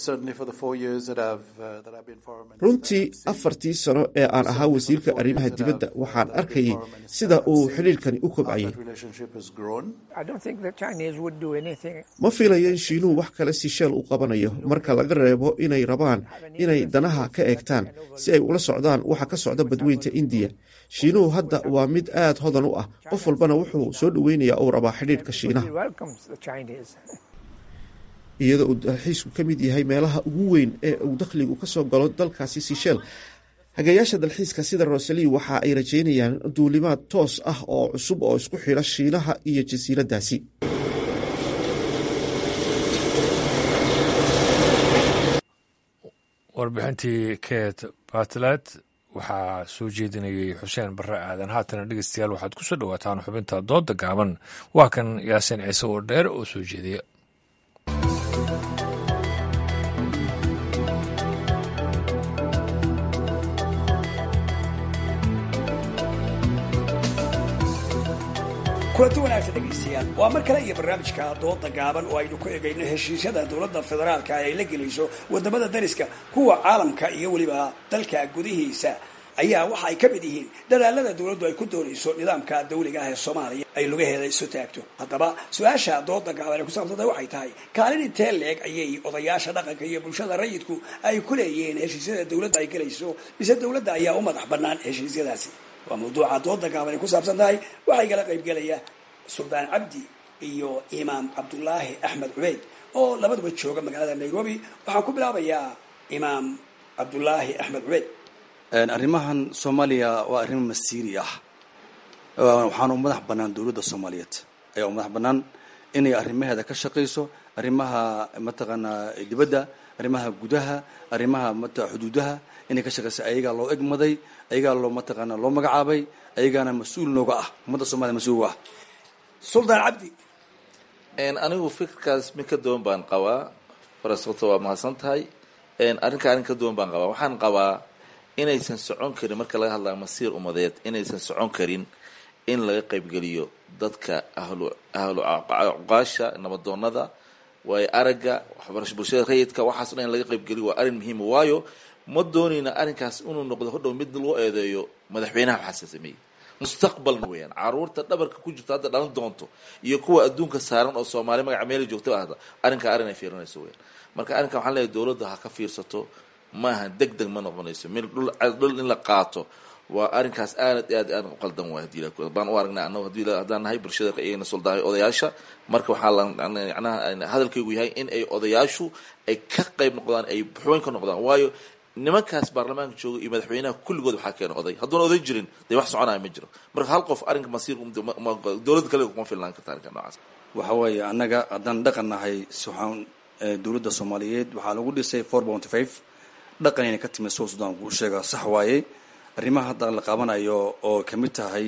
runtii afartii sano ee aan ahaa wasiirka arrimaha dibadda waxaan arkayay sida uu xiriirkani u kobcayay ma filayo in shiinuhu wax kale sisheel u qabanayo marka laga reebo inay rabaan inay danaha ka eegtaan si ay ula socdaan waxa ka socda badweynta indiya shiinuhu hadda waa mid aad hodan u ah qof walbana wuxuu soo dhoweynayaa uu rabaa xidhiirka shiinaha iyadoo uu dalxiisku ka mid yahay meelaha ugu weyn ee uu dakhligu ka soo galo dalkaasi sisheel hagayaasha dalxiiska sida rosali waxa ay rajeynayaan duulimaad toos ah oo cusub oo isku xidha shiinaha iyo jasiiraddaasi warbixintii ket batlet waxaa soo jeedinayay xuseen barre aadan haatana dhegeystayaal waxaad ku soo dhowaataan xubinta dooda gaaban waa kan yaasiin ciise oo dheer oo soo jeediya kulanti wanaagsan dhegaystayaal waa mar kale iyo barnaamijka dooda gaaban oo aynu ku egayno heshiisyada dowladda federaalka ay la gelayso wadamada dariska kuwa caalamka iyo weliba dalka gudihiisa ayaa waxa ay ka mid yihiin dadaalada dowladdu ay ku doonayso nidaamka dawliga ah ee soomaaliya ay lugaheeda isu taagto haddaba su-aasha dooda gaaban ee ku saabsantay waxay tahay kaalin intee leeg ayay odayaasha dhaqanka iyo bulshada rayidku ay ku leeyihiin heshiisyada dowladda ay gelayso mise dowladda ayaa u madax bannaan heshiisyadaasi waa mawduuca dooda gaaban ay ku saabsan tahay waxaa igala qaybgelaya suldaan cabdi iyo imaam cabdulaahi axmed cubeyd oo labaduba jooga magaalada nairobi waxaan ku bilaabayaa imaam cabdulaahi axmed cubeyd arrimahan soomaaliya waa arrin masiiri ah waxaana u madax bannaan dowladda soomaaliyeed ayaa u madax bannaan inay arrimaheeda ka shaqayso arrimaha mataqaanaa dibadda arrimaha gudaha arrimaha mata xuduudaha inay ka shaqayso ayagaa loo egmaday ayagaa loo mataqaana loo magacaabay ayagaana mas-uul nooga ah ummadda soomaliya mas-uul ah suldaan cabdi anigu fikirkaas mid ka duwan baan qabaa farasabto waa mahadsan tahay arrinka arrin ka duwan baan qabaa waxaan qabaa inaysan socon karin marka laga hadlayo masiir umadeed inaysan socon karin in laga qaybgeliyo dadka ahlu ahlu cuqaasha nabadoonada waayo aragga waxbarasho bulshada rayidka waxaas o dhan in laga qaybgeliyo waa arrin muhiima waayo ma doonayna arrinkaas inuu noqdo hodhow mid loo eedeeyo madaxweynaha waxaasa sameeyey mustaqbalna weyaan caruurta dhabarka ku jirto hadda dhalan doonto iyo kuwa adduunka saaran oo soomaali magaca meeli joogtaba ahda arrinkaa arrin ay fiirinayso weyaan marka arrinkan waxaan leeyahay dowladda ha ka fiirsato maaha deg deg ma noqonayso mil dhul dhul in la qaato waa arrinkaas aad aad aad u qaldan waay hadii baan u aragnaa annagu hadii haddaan nahay bulshada iyagana soldahay odayaasha marka waxaa la macnaha hadalkaygu yahay in ay odayaashu ay ka qayb noqdaan ay buxweyn ka noqdaan waayo nimankaas baarlamaanka jooga iyo madaxweynaha kulligood waxaa keena oday hadduuna oday jirin dee wax soconaya ma jiro marka hal qof arrinka masiir dowladda kale kuma filnaan karta arrinka noocaas waxa weeye annaga haddaan dhaqan nahay waxaan dowladda soomaaliyeed waxaa lagu dhisay four bounty five dhaqan inay ka timid soo sudan kuu sheega sax waaye arrimaha hadda la qaabanayo oo kamid tahay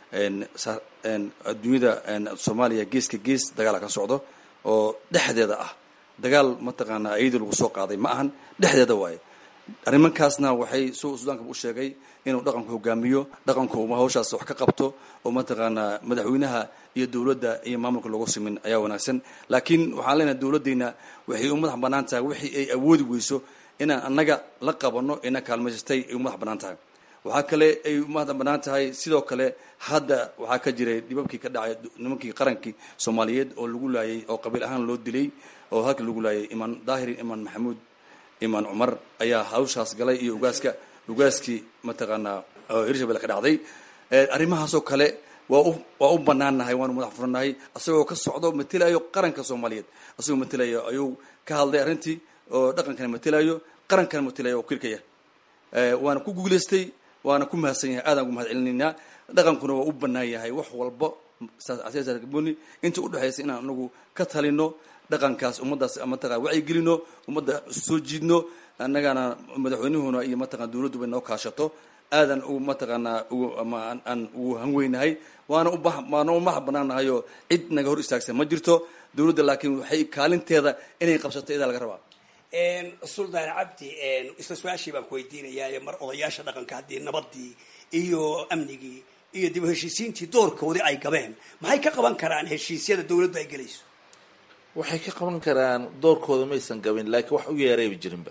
adduunyada soomaaliya geeska gees dagaala ka socdo oo dhexdeeda ah dagaal mataqaanaa iyadii lagu soo qaaday ma ahan dhexdeeda waaye arrimankaasna waxay suu suudaanka u sheegay inuu dhaqanku hogaamiyo dhaqanku uma hawshaas wax ka qabto oo mataqaanaa madaxweynaha iyo dowladda iyo maamulka loogu simin ayaa wanaagsan laakiin waxaan leenahay dowladdeena waxay u madax bannaan tahay wixii ay awoodi weyso inaan annaga la qabanno ina kaalmaysatay ay u madax bannaan tahay waxaa kale ay u madax bannaan tahay sidoo kale hadda waxaa ka jiray dhibabkii ka dhacay nimankii qarankii soomaaliyeed oo lagu laayay oo qabiil ahaan loo dilay oo halka lagu laayay imaan daahir imaan maxamuud imaan cumar ayaa hawshaas galay iyo ugaaska ugaaskii mataqaanaa hirshabelle ka dhacday arrimahaasoo kale waa u waa u banaannahay waanu madax furannahay asagoo ka socdo matelayo qaranka soomaaliyeed asagoo matelayo ayuu ka hadlay arrintii oo dhaqankana matelayo qarankana matelayo oo kirkaya waana ku guulaystay waana ku mahadsan yahay aadaan ugu mahad celinaynaa dhaqankuna waa u bannaan yahay wax walba saasboni inta udhexaysa inaan anagu ka talino dhaqankaas ummaddaas mataqaa wacyigelino ummadda soo jiidno annagana madaxweynuhuna iyo mataqana dowladdu bay noo kaashato aadan u mataqaanaa aan ugu hanweynahay waana u waana u maxa banaannahay oo cid naga hor istaagsan ma jirto dowladda laakiin waxay kaalinteeda inay qabsato idaa laga rabaa suldaan cabdi isla su-aashii baan ku weydiinayaa mar odayaasha dhaqanka haddii nabadii iyo amnigii iyo dib u heshiisiintii doorkoodii ay gabeen maxay ka qaban karaan heshiisyada dowladdu ay gelayso waxay ka qaban karaan doorkooda maysan gabin laakiin wax u yeerayba jirinba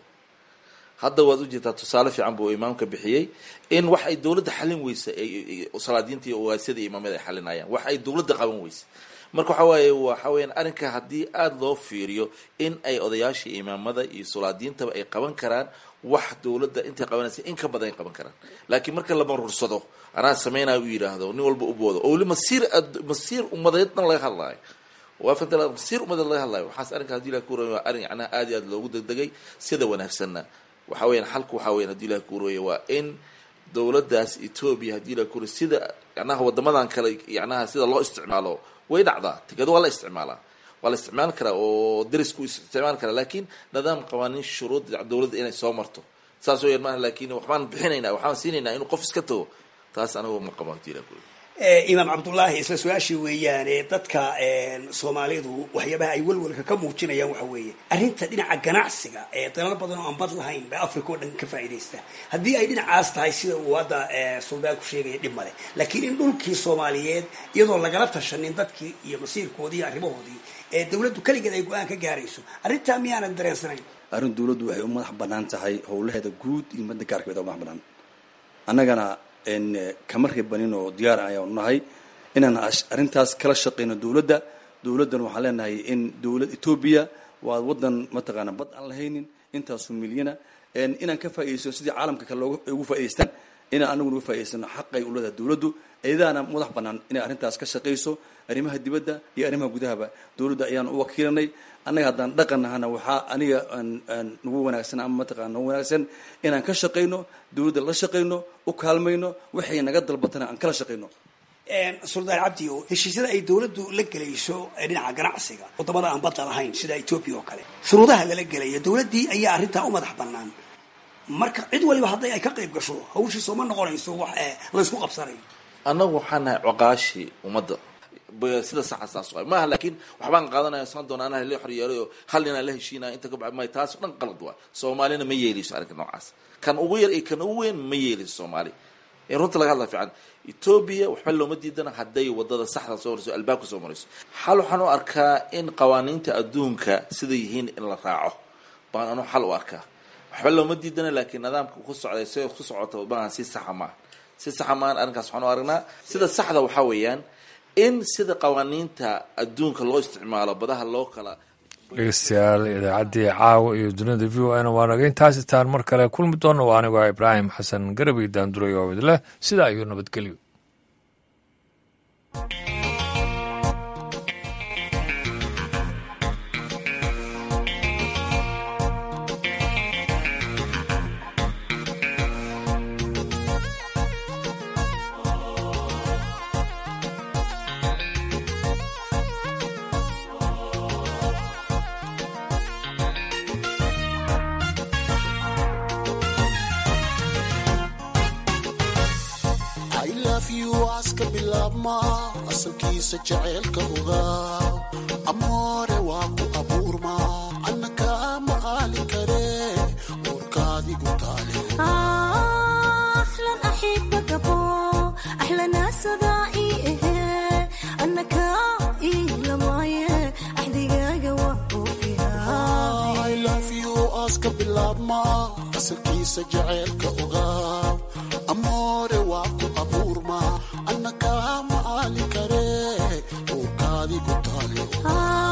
hadda waad u jeedaa tusaale fiican buu imaamka bixiyey in wax ay dowladda xalin weysa salaadiinta iyo ogaasyada iyo imaamyada ay xalinayaan wax ay dowladda qaban weysa marka waxa waaye waxa weeyaan arrinka haddii aada loo fiiriyo in ay odayaasha imaamada iyo salaadiintaba ay qaban karaan wax dowladda intay qabanaysa in ka badan ay qaban karaan laakiin marka la maruursado anaa sameynaya u yidhaahdo nin walba u boodo oo weli masiir masiir ummadeedna laga hadlaayo waa fanta masiir ummadeed laga hadlaayo waxaas arrinka hadii ilahi kuurooya waa arrin yacnaha aada iyo aada loogu degdegay sida wanaagsanna waxa weeyaan xalku waxa weyan hadii ilahi kuurooya waa in dowladdaas etoobiya hadii ilahi kuurooya sida yacnaha waddamadan kale yacnaha sida loo isticmaalo way dhacdaa tikado waa la isticmaalaa waa la isticmaali karaa oo darisku isticmaali karaa laakiin nidaam qawaaniin shuruud dowladda inay soo marto saas oo yar maaha laakiin waxbaan bixinaynaa waxbaan siinaynaa inuu qof iska tago taas anagu ma qabo hadii ilahi kuurooya imaam cabdullaahi isla su-aashii weeyaane dadka soomaalidu waxyaabaha ay walwalka ka muujinayaan waxa weeye arrinta dhinaca ganacsiga ee dalal badan oo aan bad lahayn ba africa oo dhan ka faa'iidaysta haddii ay dhinacaas tahay sida uu hadda suldaan ku sheegaya dhib male laakiin in dhulkii soomaaliyeed iyadoo lagala tashanin dadkii iyo masiirkoodii iyo arrimahoodii ee dawladdu keligeed ay go-aan ka gaarayso arrintaa miyaanan dareensanayn arrin dawladdu waxay u madax bannaan tahay howlaheeda guud iyo madda gaarkeeda u madax bannaan annagana kama reebanin oo diyaar ayaanu nahay inaan arrintaas kala shaqeyno dowladda dowladdan waxaan leenahay in dowlad etoobiya waa waddan mataqaana bad aan lahaynin intaasu milyana inaan ka faa'idaysano sidii caalamka kale looga ugu faa'idaystaan inaan anaguna uga faa'idaysano xaqay u leedahay dowladdu iyadaana madax bannaan inay arrintaas ka shaqayso arrimaha dibadda iyo arrimaha gudahaba dowladda ayaan u wakiilanay annaga haddaan dhaqan nahana waxaa aniga nagu wanaagsan ama mataqana nagu wanaagsan inaan ka shaqayno dowladda la shaqayno u kaalmayno waxay naga dalbatana aan kala shaqayno suldaan cabdi o heshiisyada ay dowladdu la gelayso dhinaca ganacsiga wadamada aan badda lahayn sida etoobiya oo kale shuruudaha lala gelayo dowladdii ayaa arrintaa u madax bannaan marka cid waliba hadday ay ka qayb gasho hawshiisa uma noqonayso wax laysku qabsanayo annagu waxaan nahay coqaashii ummadda sida saxa saas waay maaha laakiin waxbaan qaadanaya san doona anaha la xoryeelay oo hal inaan la heshiinaya inta ka bacd may taas dhan qalad waa soomaalina ma yeeliso arrinka noocaas kan ugu yar iyo kan ugu weyn ma yeeliso soomaali in runta laga hadla fiican etoobiya waxba looma diidana hadday wadada saxda soo marayso albaabka soo marayso xal waxaan u arkaa in qawaaniinta adduunka sida yihiin in la raaco baan anu xal u arkaa waxba looma diidana laakiin nidaamka ku socday si ku socota baan si saxa ma si saxa ma arrinkaas waxaan u aragnaa sida saxda waxa weeyaan in sida qawaaniinta adduunka loo isticmaalo badaha loo kala dhegeystayaal idaacaddii caawa iyo dunida v o n waa naga intaasi taan mar kale kulmi doona waa anigoo ibraahim xasan garabay daanduray oo idleh sidaa iyo nabadgelyo asalkiisa jaceylka ogaaw amoore waa ku abuurma annaka ma aali kare warkaadigu taa iska bilaabma asalkiisa jaceylka ogaaw amoore waa ku abuurma annaka ma aali kare uurkaadi ku taale